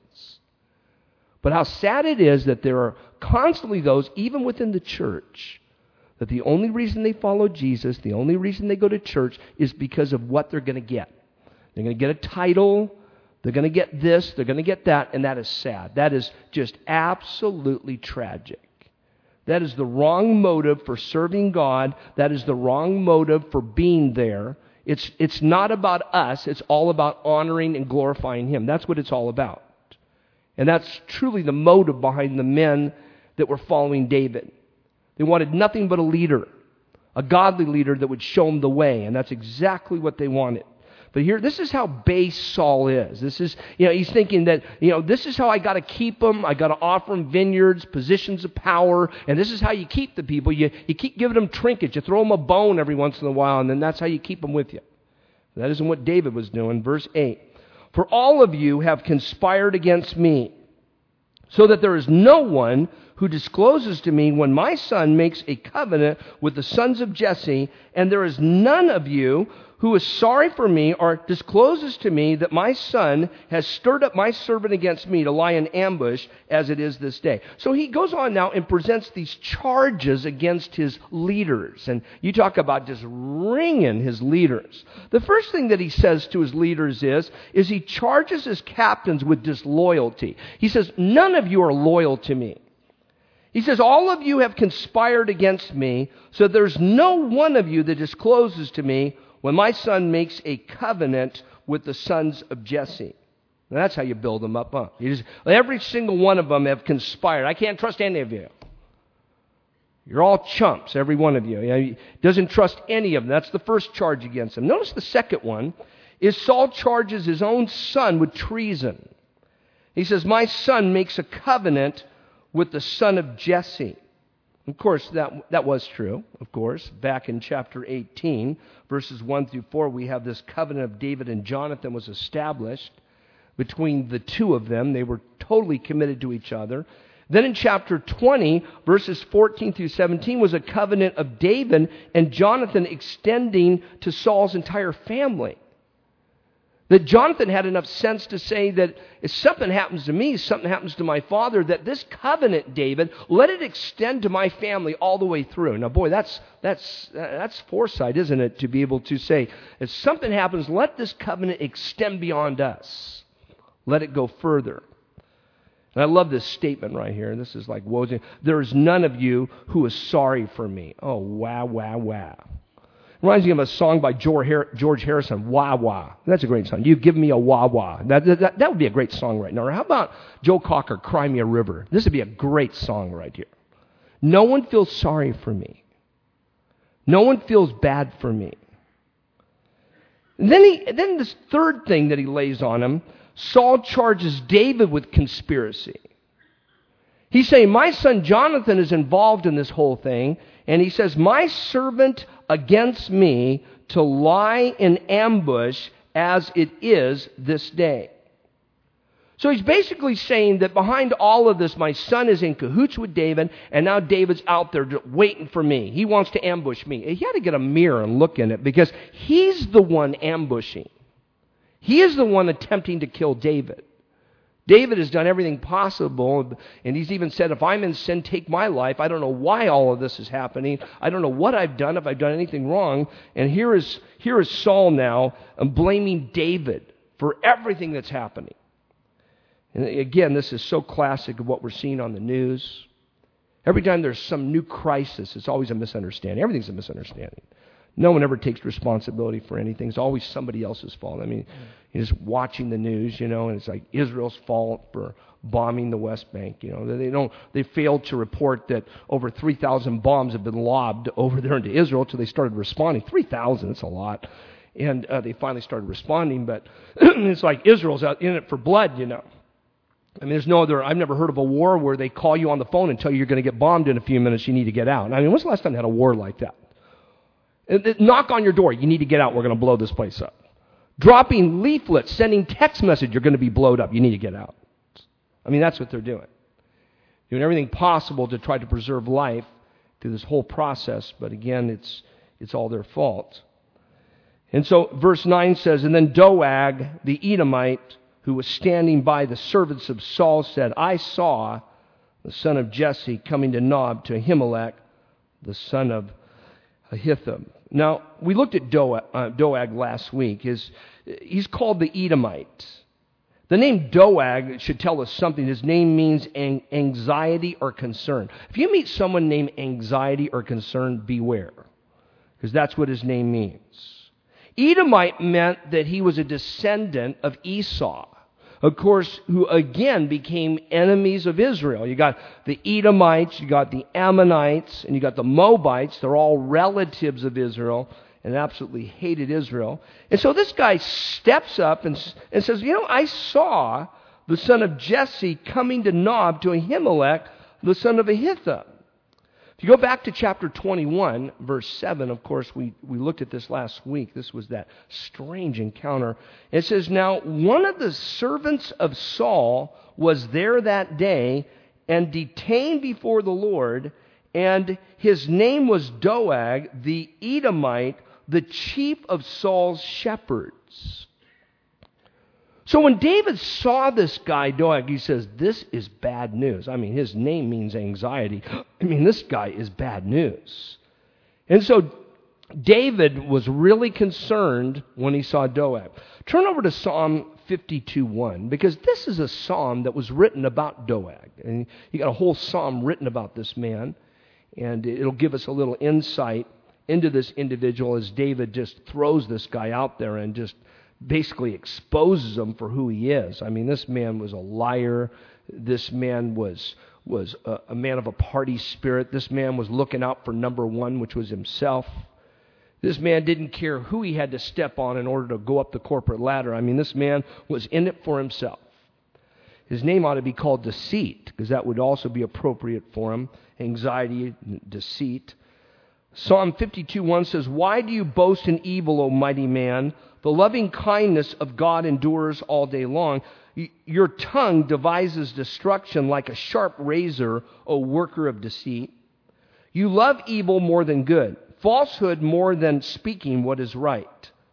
But how sad it is that there are constantly those, even within the church, that the only reason they follow Jesus, the only reason they go to church is because of what they're going to get. They're going to get a title, they're going to get this, they're going to get that, and that is sad. That is just absolutely tragic. That is the wrong motive for serving God. That is the wrong motive for being there. It's not about us. It's all about honoring and glorifying Him. That's what it's all about. And that's truly the motive behind the men that were following David. They wanted nothing but a leader, a godly leader that would show them the way. And that's exactly what they wanted. But here, this is how base Saul is. This is, he's thinking that, this is how I got to keep them. I got to offer them vineyards, positions of power, and this is how you keep the people. You keep giving them trinkets. You throw them a bone every once in a while, and then that's how you keep them with you. That isn't what David was doing. Verse 8. For all of you have conspired against me, so that there is no one who discloses to me when my son makes a covenant with the sons of Jesse, and there is none of you who is sorry for me or discloses to me that my son has stirred up my servant against me to lie in ambush as it is this day. So he goes on now and presents these charges against his leaders. And you talk about just ringing his leaders. The first thing that he says to his leaders is he charges his captains with disloyalty. He says, none of you are loyal to me. He says, all of you have conspired against me, so there's no one of you that discloses to me when my son makes a covenant with the sons of Jesse. And that's how you build them up, huh? Every single one of them have conspired. I can't trust any of you. You're all chumps, every one of you. He doesn't trust any of them. That's the first charge against him. Notice the second one is Saul charges his own son with treason. He says, my son makes a covenant with the son of Jesse. Of course, that was true, of course. Back in chapter 18, verses 1 through 4, we have this covenant of David and Jonathan was established between the two of them. They were totally committed to each other. Then in chapter 20, verses 14 through 17, was a covenant of David and Jonathan extending to Saul's entire family. That Jonathan had enough sense to say that if something happens to me, something happens to my father, that this covenant, David, let it extend to my family all the way through. Now, boy, that's foresight, isn't it, to be able to say, if something happens, let this covenant extend beyond us. Let it go further. And I love this statement right here. This is like, there is none of you who is sorry for me. Oh, wow, wow, wow. Reminds me of a song by George Harrison, Wah Wah. That's a great song. You give me a wah wah. That would be a great song right now. Or how about Joe Cocker, Cry Me a River? This would be a great song right here. No one feels sorry for me. No one feels bad for me. And then this third thing that he lays on him, Saul charges David with conspiracy. He's saying, my son Jonathan is involved in this whole thing. And he says, my servant against me to lie in ambush as it is this day. So he's basically saying that behind all of this, my son is in cahoots with David, and now David's out there waiting for me. He wants to ambush me. He had to get a mirror and look in it because he's the one ambushing. He is the one attempting to kill David. David has done everything possible, and he's even said, if I'm in sin, take my life. I don't know why all of this is happening. I don't know what I've done, if I've done anything wrong. And here is Saul now blaming David for everything that's happening. And again, this is so classic of what we're seeing on the news. Every time there's some new crisis, it's always a misunderstanding. Everything's a misunderstanding. No one ever takes responsibility for anything. It's always somebody else's fault. I mean, you're just watching the news, and it's like Israel's fault for bombing the West Bank. They failed to report that over 3,000 bombs have been lobbed over there into Israel until they started responding. 3,000, that's a lot. And they finally started responding, but it's like Israel's out in it for blood, I mean, there's no other, I've never heard of a war where they call you on the phone and tell you you're going to get bombed in a few minutes, you need to get out. I mean, when's the last time they had a war like that? Knock on your door. You need to get out. We're going to blow this place up. Dropping leaflets, sending text message. You're going to be blowed up. You need to get out. I mean, that's what they're doing. Doing everything possible to try to preserve life through this whole process. But again, it's all their fault. And so verse 9 says, and then Doeg, the Edomite, who was standing by the servants of Saul, said, I saw the son of Jesse coming to Nob to Ahimelech, the son of Ahithob. Now, we looked at Doeg last week. He's called the Edomite. The name Doeg should tell us something. His name means anxiety or concern. If you meet someone named anxiety or concern, beware, because that's what his name means. Edomite meant that he was a descendant of Esau, of course, who again became enemies of Israel. You got the Edomites, you got the Ammonites, and you got the Moabites. They're all relatives of Israel and absolutely hated Israel. And so this guy steps up and says, I saw the son of Jesse coming to Nob to Ahimelech, the son of Ahithob. If you go back to chapter 21, verse 7, of course, we looked at this last week. This was that strange encounter. It says, now one of the servants of Saul was there that day and detained before the Lord, and his name was Doeg, the Edomite, the chief of Saul's shepherds. So when David saw this guy, Doeg, he says, this is bad news. I mean, his name means anxiety. I mean, this guy is bad news. And so David was really concerned when he saw Doeg. Turn over to Psalm 52:1, because this is a psalm that was written about Doeg. And you got a whole psalm written about this man. And it'll give us a little insight into this individual as David just throws this guy out there and just basically exposes him for who he is. I mean, this man was a liar. This man was a man of a party spirit. This man was looking out for number one, which was himself. This man didn't care who he had to step on in order to go up the corporate ladder. I mean, this man was in it for himself. His name ought to be called Deceit, because that would also be appropriate for him. Anxiety, deceit. Psalm 52:1 says, why do you boast in evil, O mighty man? The loving kindness of God endures all day long. Your tongue devises destruction like a sharp razor, O worker of deceit. You love evil more than good, falsehood more than speaking what is right.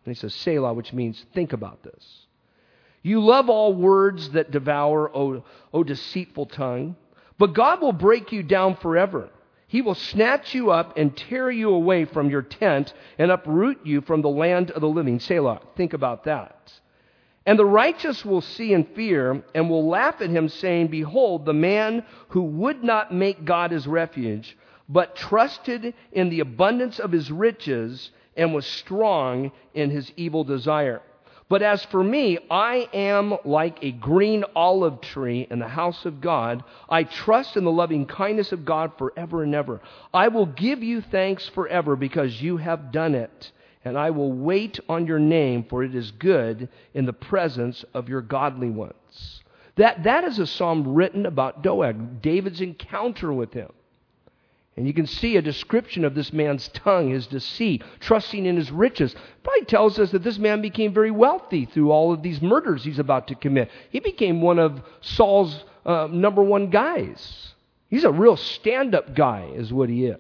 And he says, Selah, which means think about this. You love all words that devour, O deceitful tongue. But God will break you down forever. He will snatch you up and tear you away from your tent and uproot you from the land of the living. Selah, think about that. And the righteous will see and fear and will laugh at him, saying, Behold, the man who would not make God his refuge, but trusted in the abundance of his riches and was strong in his evil desire. But as for me, I am like a green olive tree in the house of God. I trust in the loving kindness of God forever and ever. I will give you thanks forever because you have done it. And I will wait on your name, for it is good in the presence of your godly ones. That is a psalm written about Doeg, David's encounter with him. And you can see a description of this man's tongue, his deceit, trusting in his riches. Probably tells us that this man became very wealthy through all of these murders he's about to commit. He became one of Saul's number one guys. He's a real stand-up guy is what he is.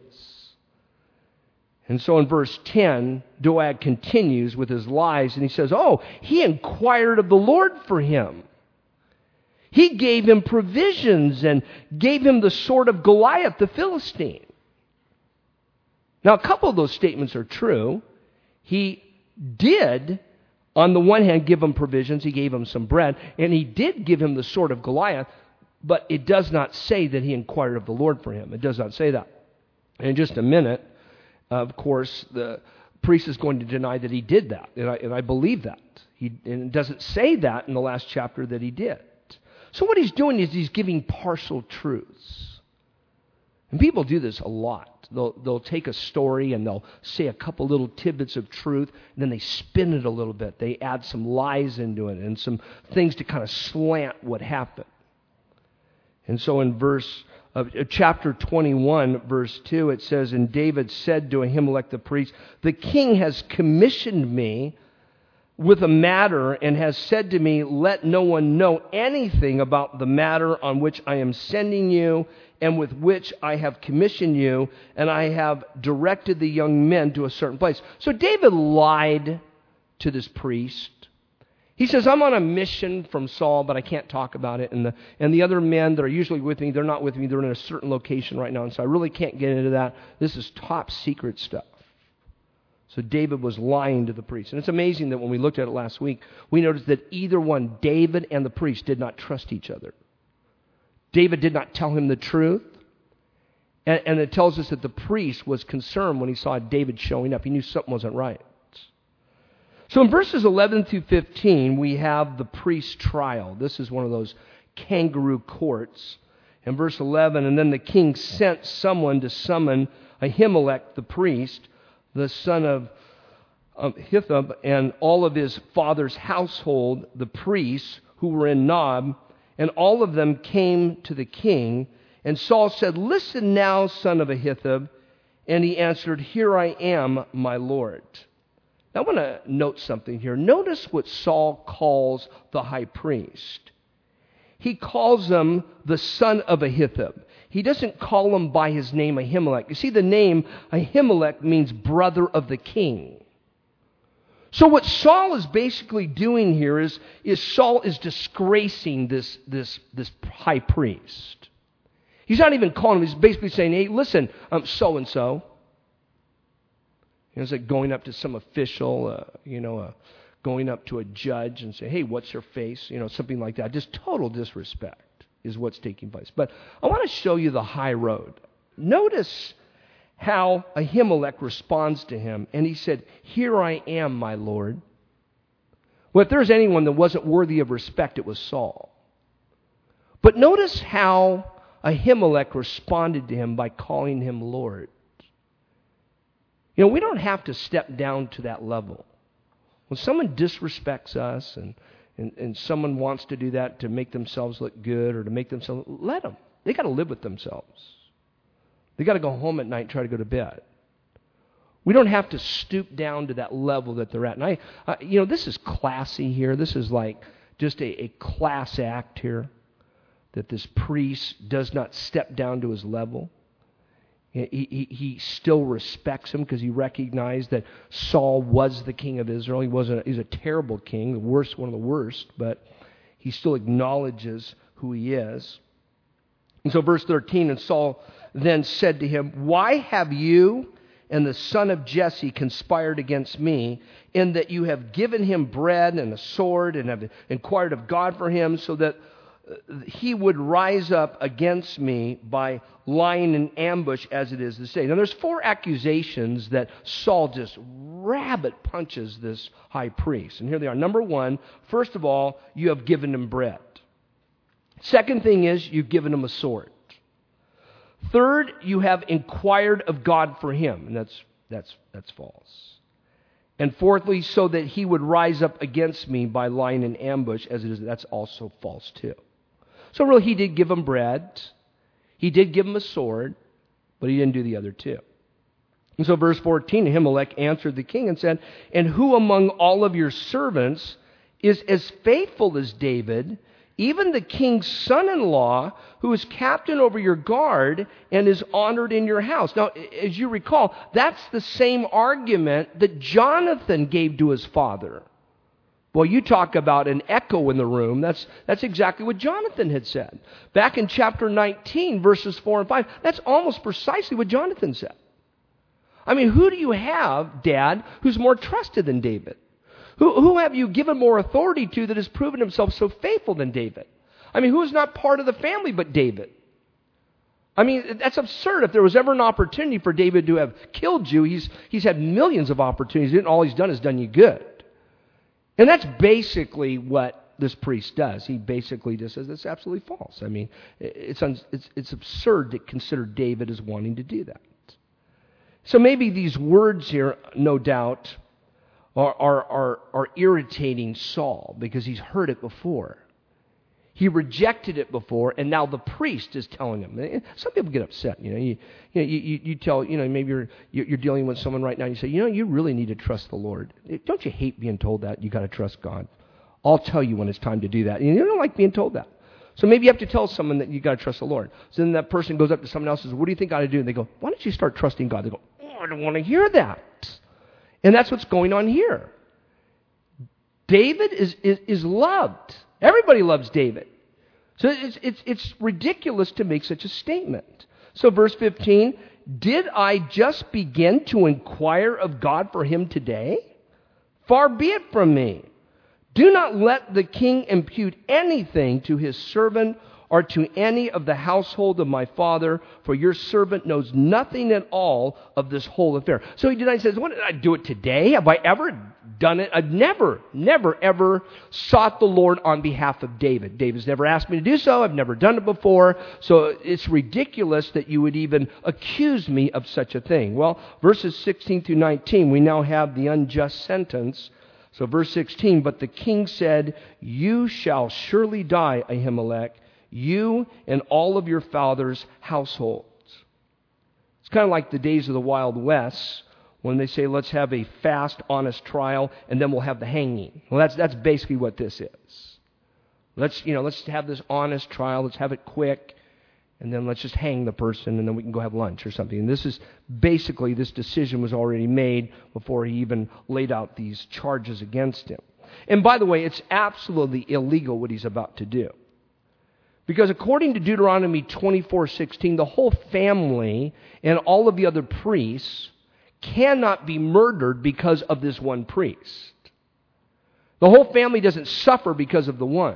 And so in verse 10, Doeg continues with his lies, and he says, he inquired of the Lord for him. He gave him provisions and gave him the sword of Goliath, the Philistine. Now, a couple of those statements are true. He did, on the one hand, give him provisions. He gave him some bread, and he did give him the sword of Goliath, but it does not say that he inquired of the Lord for him. It does not say that. And in just a minute, of course, the priest is going to deny that he did that, and I believe that. And it doesn't say that in the last chapter that he did. So what he's doing is he's giving partial truths. And people do this a lot. They'll take a story and they'll say a couple little tidbits of truth, and then they spin it a little bit. They add some lies into it and some things to kind of slant what happened. And so in chapter 21, verse 2, it says, And David said to Ahimelech the priest, The king has commissioned me with a matter and has said to me, Let no one know anything about the matter on which I am sending you and with which I have commissioned you, and I have directed the young men to a certain place. So David lied to this priest. He says, I'm on a mission from Saul, but I can't talk about it. And the other men that are usually with me, they're not with me. They're in a certain location right now, and so I really can't get into that. This is top secret stuff. So David was lying to the priest. And it's amazing that when we looked at it last week, we noticed that either one, David and the priest, did not trust each other. David did not tell him the truth. And it tells us that the priest was concerned when he saw David showing up. He knew something wasn't right. So in verses 11 through 15, we have the priest's trial. This is one of those kangaroo courts. In verse 11, And then the king sent someone to summon Ahimelech the priest, the son of Ahitub, and all of his father's household, the priests who were in Nob, and all of them came to the king. And Saul said, Listen now, son of Ahitub. And he answered, Here I am, my lord. Now I want to note something here. Notice what Saul calls the high priest. He calls him the son of Ahitub. He doesn't call him by his name Ahimelech. You see, the name Ahimelech means brother of the king. So what Saul is basically doing here is Saul is disgracing this high priest. He's not even calling him. He's basically saying, Hey, listen, I'm so-and-so. It's like going up to some official, going up to a judge and say, Hey, what's your face? Something like that. Just total disrespect is what's taking place. But I want to show you the high road. Notice how Ahimelech responds to him. And he said, Here I am, my lord. Well, if there's anyone that wasn't worthy of respect, it was Saul. But notice how Ahimelech responded to him by calling him Lord. We don't have to step down to that level. When someone disrespects us and someone wants to do that to make themselves look good or to make themselves, let them. They got to live with themselves. They got to go home at night and try to go to bed. We don't have to stoop down to that level that they're at. And this is classy here. This is like just a class act here, that this priest does not step down to his level. He still respects him because he recognized that Saul was the king of Israel. He's a terrible king, one of the worst, but he still acknowledges who he is. And so verse 13, and Saul then said to him, "Why have you and the son of Jesse conspired against me, in that you have given him bread and a sword and have inquired of God for him, so that he would rise up against me by lying in ambush as it is this day?" Now there's 4 accusations that Saul just rabbit punches this high priest. And here they are. Number 1, first of all, you have given him bread. Second thing is, you've given him a sword. Third, you have inquired of God for him. And that's false. And fourthly, so that he would rise up against me by lying in ambush as it is. That's also false too. So really, he did give him bread. He did give him a sword, but he didn't do the other 2. And so verse 14, Ahimelech answered the king and said, "And who among all of your servants is as faithful as David, even the king's son-in-law, who is captain over your guard and is honored in your house?" Now, as you recall, that's the same argument that Jonathan gave to his father. Well, you talk about an echo in the room. That's exactly what Jonathan had said. Back in chapter 19, verses 4 and 5, that's almost precisely what Jonathan said. I mean, who do you have, Dad, who's more trusted than David? Who have you given more authority to that has proven himself so faithful than David? I mean, who is not part of the family but David? I mean, that's absurd. If there was ever an opportunity for David to have killed you, he's had millions of opportunities, and all he's done is done you good. And that's basically what this priest does. He basically just says that's absolutely false. I mean, it's absurd to consider David as wanting to do that. So maybe these words here, no doubt, are irritating Saul because he's heard it before. He rejected it before, and now the priest is telling him. Some people get upset. You tell, maybe you're dealing with someone right now, and you say, you really need to trust the Lord. Don't you hate being told that? You got to trust God. I'll tell you when it's time to do that. And you don't like being told that. So maybe you have to tell someone that you got to trust the Lord. So then that person goes up to someone else and says, "What do you think I ought to do?" And they go, "Why don't you start trusting God?" They go, "Oh, I don't want to hear that." And that's what's going on here. David is loved. Everybody loves David. So it's ridiculous to make such a statement. So verse 15, "Did I just begin to inquire of God for him today? Far be it from me. Do not let the king impute anything to his servant or to any of the household of my father, for your servant knows nothing at all of this whole affair." So he denies, says, "What, did I do it today? Have I ever done it? I've never, ever sought the Lord on behalf of David. David's never asked me to do so. I've never done it before. So it's ridiculous that you would even accuse me of such a thing." Well, verses 16 through 19, we now have the unjust sentence. So verse 16, "But the king said, 'You shall surely die, Ahimelech, you and all of your father's households.'" It's kind of like the days of the Wild West when they say, "Let's have a fast, honest trial, and then we'll have the hanging." Well, that's basically what this is. Let's have this honest trial. Let's have it quick, and then let's just hang the person, and then we can go have lunch or something. And this is basically, this decision was already made before he even laid out these charges against him. And by the way, it's absolutely illegal what he's about to do. Because according to Deuteronomy 24:16, the whole family and all of the other priests cannot be murdered because of this one priest. The whole family doesn't suffer because of the one.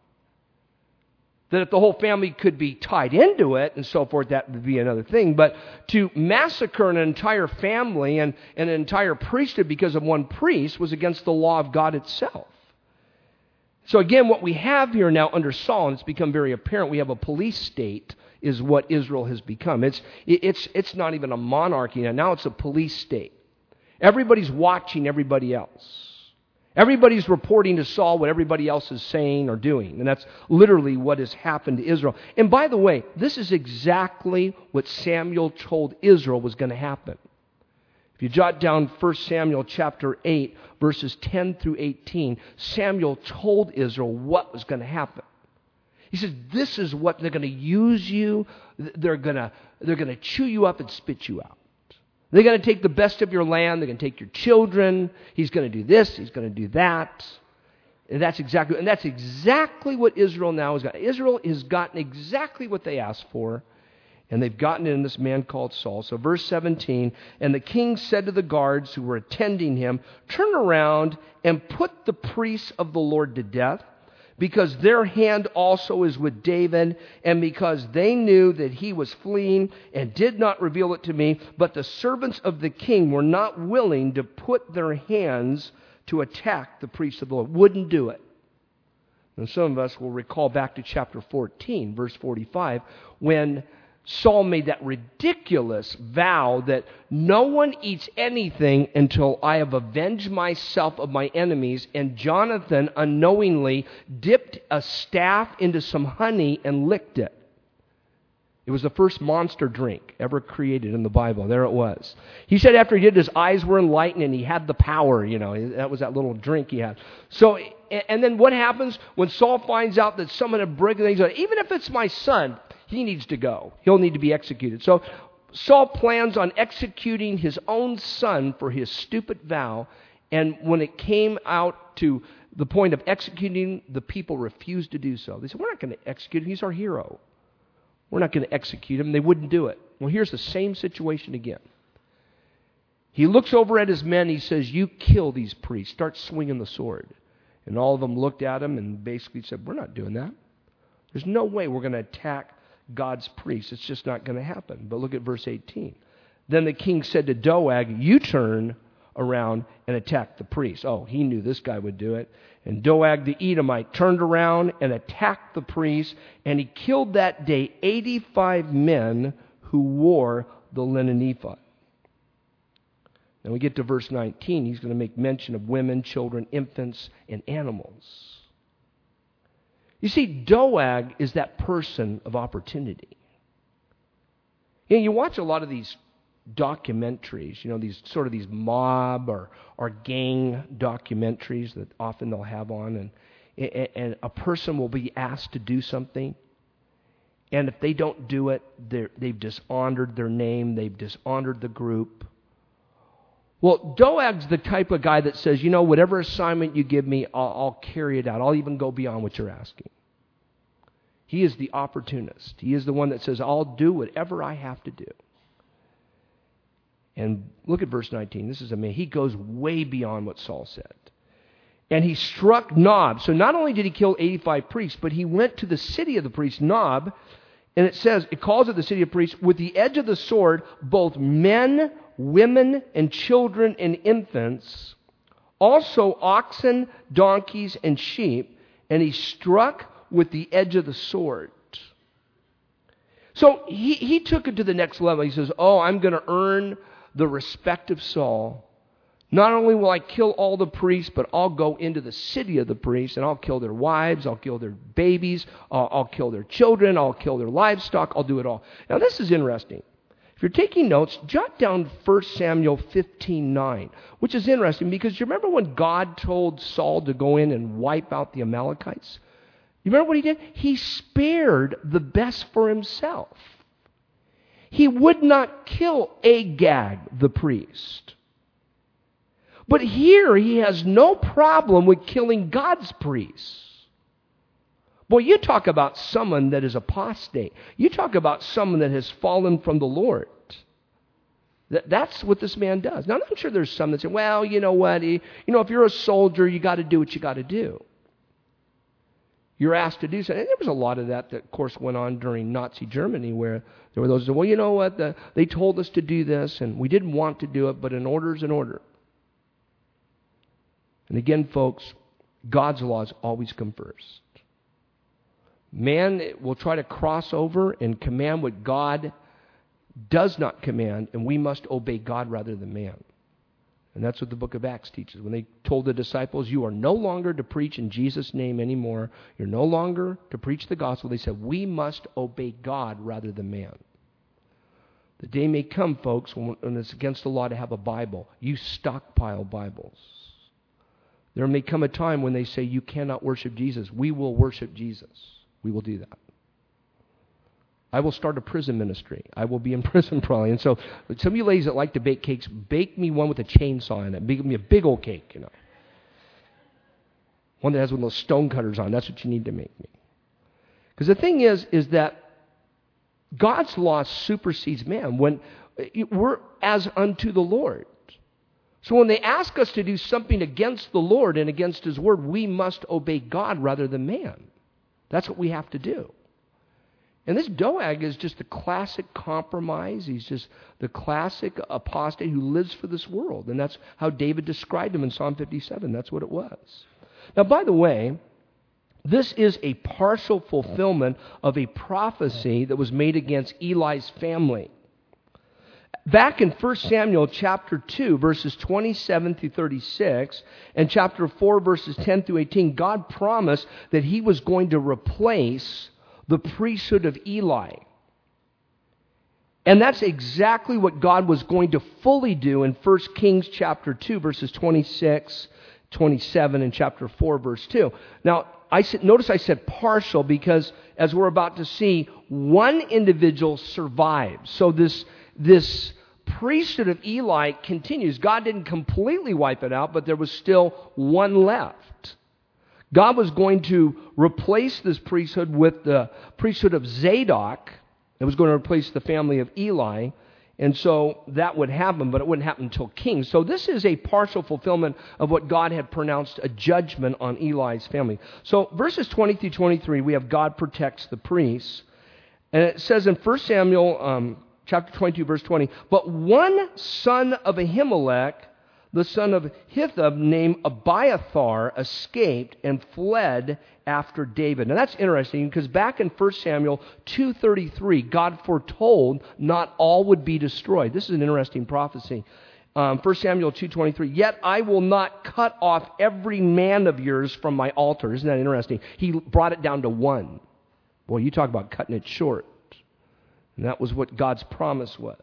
That if the whole family could be tied into it and so forth, that would be another thing. But to massacre an entire family and an entire priesthood because of one priest was against the law of God itself. So again, what we have here now under Saul, and it's become very apparent, we have a police state is what Israel has become. It's not even a monarchy now. Now it's a police state. Everybody's watching everybody else. Everybody's reporting to Saul what everybody else is saying or doing. And that's literally what has happened to Israel. And by the way, this is exactly what Samuel told Israel was going to happen. If you jot down 1 Samuel chapter 8, verses 10 through 18, Samuel told Israel what was going to happen. He says, this is what they're going to use you. They're going to chew you up and spit you out. They're going to take the best of your land. They're going to take your children. He's going to do this. He's going to do that. And that's exactly what Israel now has got. Israel has gotten exactly what they asked for, and they've gotten it in this man called Saul. So verse 17, and the king said to the guards who were attending him, turn around and put the priests of the Lord to death, because their hand also is with David, and because they knew that he was fleeing and did not reveal it to me. But the servants of the king were not willing to put their hands to attack the priests of the Lord. Wouldn't do it. And some of us will recall back to chapter 14, verse 45, when Saul made that ridiculous vow that no one eats anything until I have avenged myself of my enemies. And Jonathan unknowingly dipped a staff into some honey and licked it. It was the first monster drink ever created in the Bible. There it was. He said after he did, his eyes were enlightened and he had the power. That was that little drink he had. So, and then what happens when Saul finds out that someone had broken things? Even if it's my son, he needs to go. He'll need to be executed. So Saul plans on executing his own son for his stupid vow. And when it came out to the point of executing, the people refused to do so. They said, we're not going to execute him. He's our hero. We're not going to execute him. They wouldn't do it. Well, here's the same situation again. He looks over at his men. He says, you kill these priests. Start swinging the sword. And all of them looked at him and basically said, we're not doing that. There's no way we're going to attack God's priests. It's just not going to happen. But look at verse 18. Then the king said to Doeg, you turn around and attack the priests. Oh, he knew this guy would do it. And Doeg the Edomite turned around and attacked the priests, and he killed that day 85 men who wore the linen ephod. Then we get to verse 19. He's going to make mention of women, children, infants, and animals. You see, Doeg is that person of opportunity. You watch a lot of these documentaries, these mob or gang documentaries that often they'll have on, and a person will be asked to do something, and if they don't do it, they've dishonored their name, they've dishonored the group. Well, Doeg's the type of guy that says, whatever assignment you give me, I'll carry it out. I'll even go beyond what you're asking. He is the opportunist. He is the one that says, I'll do whatever I have to do. And look at verse 19. This is a man. He goes way beyond what Saul said. And he struck Nob. So not only did he kill 85 priests, but he went to the city of the priests, Nob. And it calls it the city of priests, with the edge of the sword, both men, women, and children and infants, also oxen, donkeys, and sheep. And he struck with the edge of the sword. So he took it to the next level. He says, I'm going to earn the respect of Saul. Not only will I kill all the priests, but I'll go into the city of the priests and I'll kill their wives, I'll kill their babies, I'll kill their children, I'll kill their livestock, I'll do it all. Now this is interesting. If you're taking notes, jot down 1 Samuel 15:9, which is interesting because you remember when God told Saul to go in and wipe out the Amalekites? You remember what he did? He spared the best for himself. He would not kill Agag, the priest. But here he has no problem with killing God's priests. Boy, you talk about someone that is apostate. You talk about someone that has fallen from the Lord. That's what this man does. Now, I'm sure there's some that say, well, you know what? If you're a soldier, you got to do what you got to do. You're asked to do something. And there was a lot of that, of course, went on during Nazi Germany where there were those who said, well, you know what? They told us to do this, and we didn't want to do it, but an order is an order. And again, folks, God's laws always come first. Man will try to cross over and command what God does not command, and we must obey God rather than man. And that's what the book of Acts teaches. When they told the disciples, you are no longer to preach in Jesus' name anymore. You're no longer to preach the gospel. They said, we must obey God rather than man. The day may come, folks, when it's against the law to have a Bible. You stockpile Bibles. There may come a time when they say you cannot worship Jesus. We will worship Jesus. we will do that. I will start a prison ministry. I will be in prison probably. And so some of you ladies that like to bake cakes, bake me one with a chainsaw in it. Bake me a big old cake, you know. One that has one of those stone cutters on. That's what you need to make me. Because the thing is that God's law supersedes man. When we're as unto the Lord. So when they ask us to do something against the Lord and against His Word, we must obey God rather than man. That's what we have to do. And this Doeg is just the classic compromise. He's just the classic apostate who lives for this world. And that's how David described him in Psalm 57. That's what it was. Now, by the way, this is a partial fulfillment of a prophecy that was made against Eli's family. Back in 1 Samuel chapter 2, verses 27 through 36, and chapter 4, verses 10 through 18, God promised that He was going to replace the priesthood of Eli. And that's exactly what God was going to fully do in 1 Kings chapter 2, verses 26, 27, and chapter 4, verse 2. Now, notice I said partial because, as we're about to see, one individual survives. So this priesthood of Eli continues. God didn't completely wipe it out, but there was still one left. God was going to replace this priesthood with the priesthood of Zadok. It was going to replace the family of Eli. And so that would happen, but it wouldn't happen until kings. So this is a partial fulfillment of what God had pronounced a judgment on Eli's family. So verses 20 through 23, we have God protects the priests. And it says in 1 Samuel chapter 22, verse 20, but one son of Ahimelech, the son of Hithob, named Abiathar, escaped and fled after David. Now that's interesting because back in 1 Samuel 2:33, God foretold not all would be destroyed. This is an interesting prophecy. 1 Samuel 2:23, yet I will not cut off every man of yours from my altar. Isn't that interesting? He brought it down to one. Boy, you talk about cutting it short. And that was what God's promise was.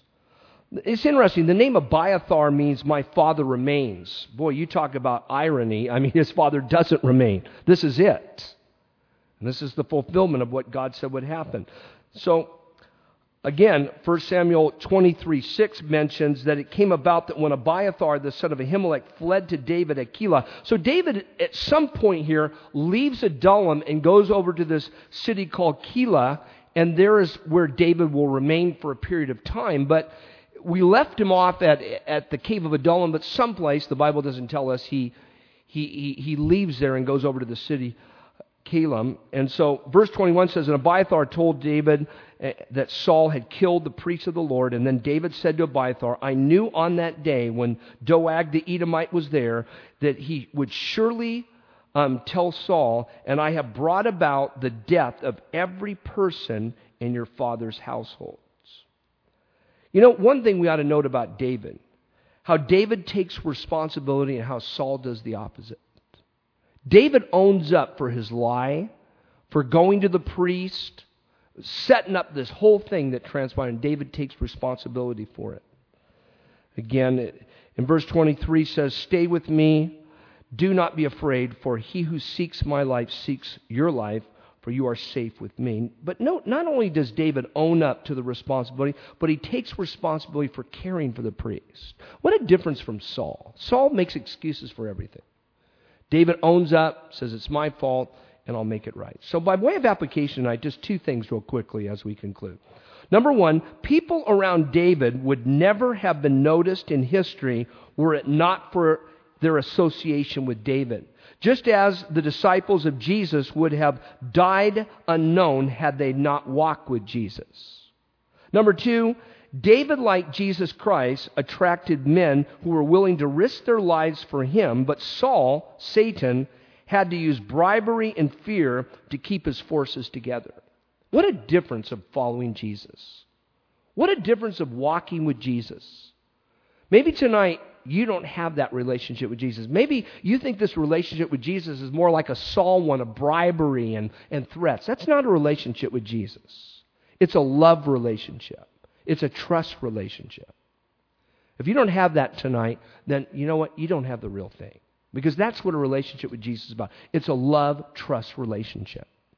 It's interesting. The name Abiathar means my father remains. Boy, you talk about irony. I mean, his father doesn't remain. This is it. And this is the fulfillment of what God said would happen. So, again, 1 Samuel 23:6 mentions that it came about that when Abiathar, the son of Ahimelech, fled to David at Keilah. So David, at some point here, leaves Adullam and goes over to this city called Keilah, and there is where David will remain for a period of time. But we left him off at the cave of Adullam, but someplace, the Bible doesn't tell us, he leaves there and goes over to the city Keilah. And so verse 21 says, and Abiathar told David that Saul had killed the priests of the Lord. And then David said to Abiathar, I knew on that day when Doeg the Edomite was there that he would surely tell Saul, and I have brought about the death of every person in your father's household. You know, one thing we ought to note about David, how David takes responsibility and how Saul does the opposite. David owns up for his lie, for going to the priest, setting up this whole thing that transpired, and David takes responsibility for it. Again, in verse 23 says, stay with me, do not be afraid, for he who seeks my life seeks your life, for you are safe with me. But no, not only does David own up to the responsibility, but he takes responsibility for caring for the priest. What a difference from Saul. Saul makes excuses for everything. David owns up, says it's my fault, and I'll make it right. So by way of application tonight, just two things real quickly as we conclude. Number one, people around David would never have been noticed in history were it not for their association with David. Just as the disciples of Jesus would have died unknown had they not walked with Jesus. Number two, David, like Jesus Christ, attracted men who were willing to risk their lives for him, but Saul, Satan, had to use bribery and fear to keep his forces together. What a difference of following Jesus. What a difference of walking with Jesus. Maybe tonight you don't have that relationship with Jesus. Maybe you think this relationship with Jesus is more like a Saul one, of bribery and threats. That's not a relationship with Jesus. It's a love relationship. It's a trust relationship. If you don't have that tonight, then you know what? You don't have the real thing. Because that's what a relationship with Jesus is about. It's a love-trust relationship.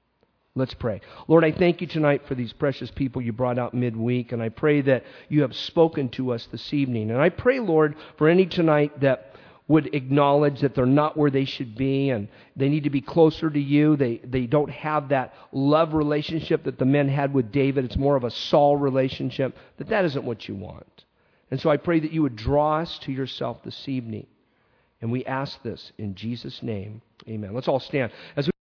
Let's pray. Lord, I thank you tonight for these precious people you brought out midweek, and I pray that you have spoken to us this evening. And I pray, Lord, for any tonight that would acknowledge that they're not where they should be and they need to be closer to you. They don't have that love relationship that the men had with David. It's more of a Saul relationship, that isn't what you want. And so I pray that you would draw us to yourself this evening. And we ask this in Jesus' name. Amen. Let's all stand. As we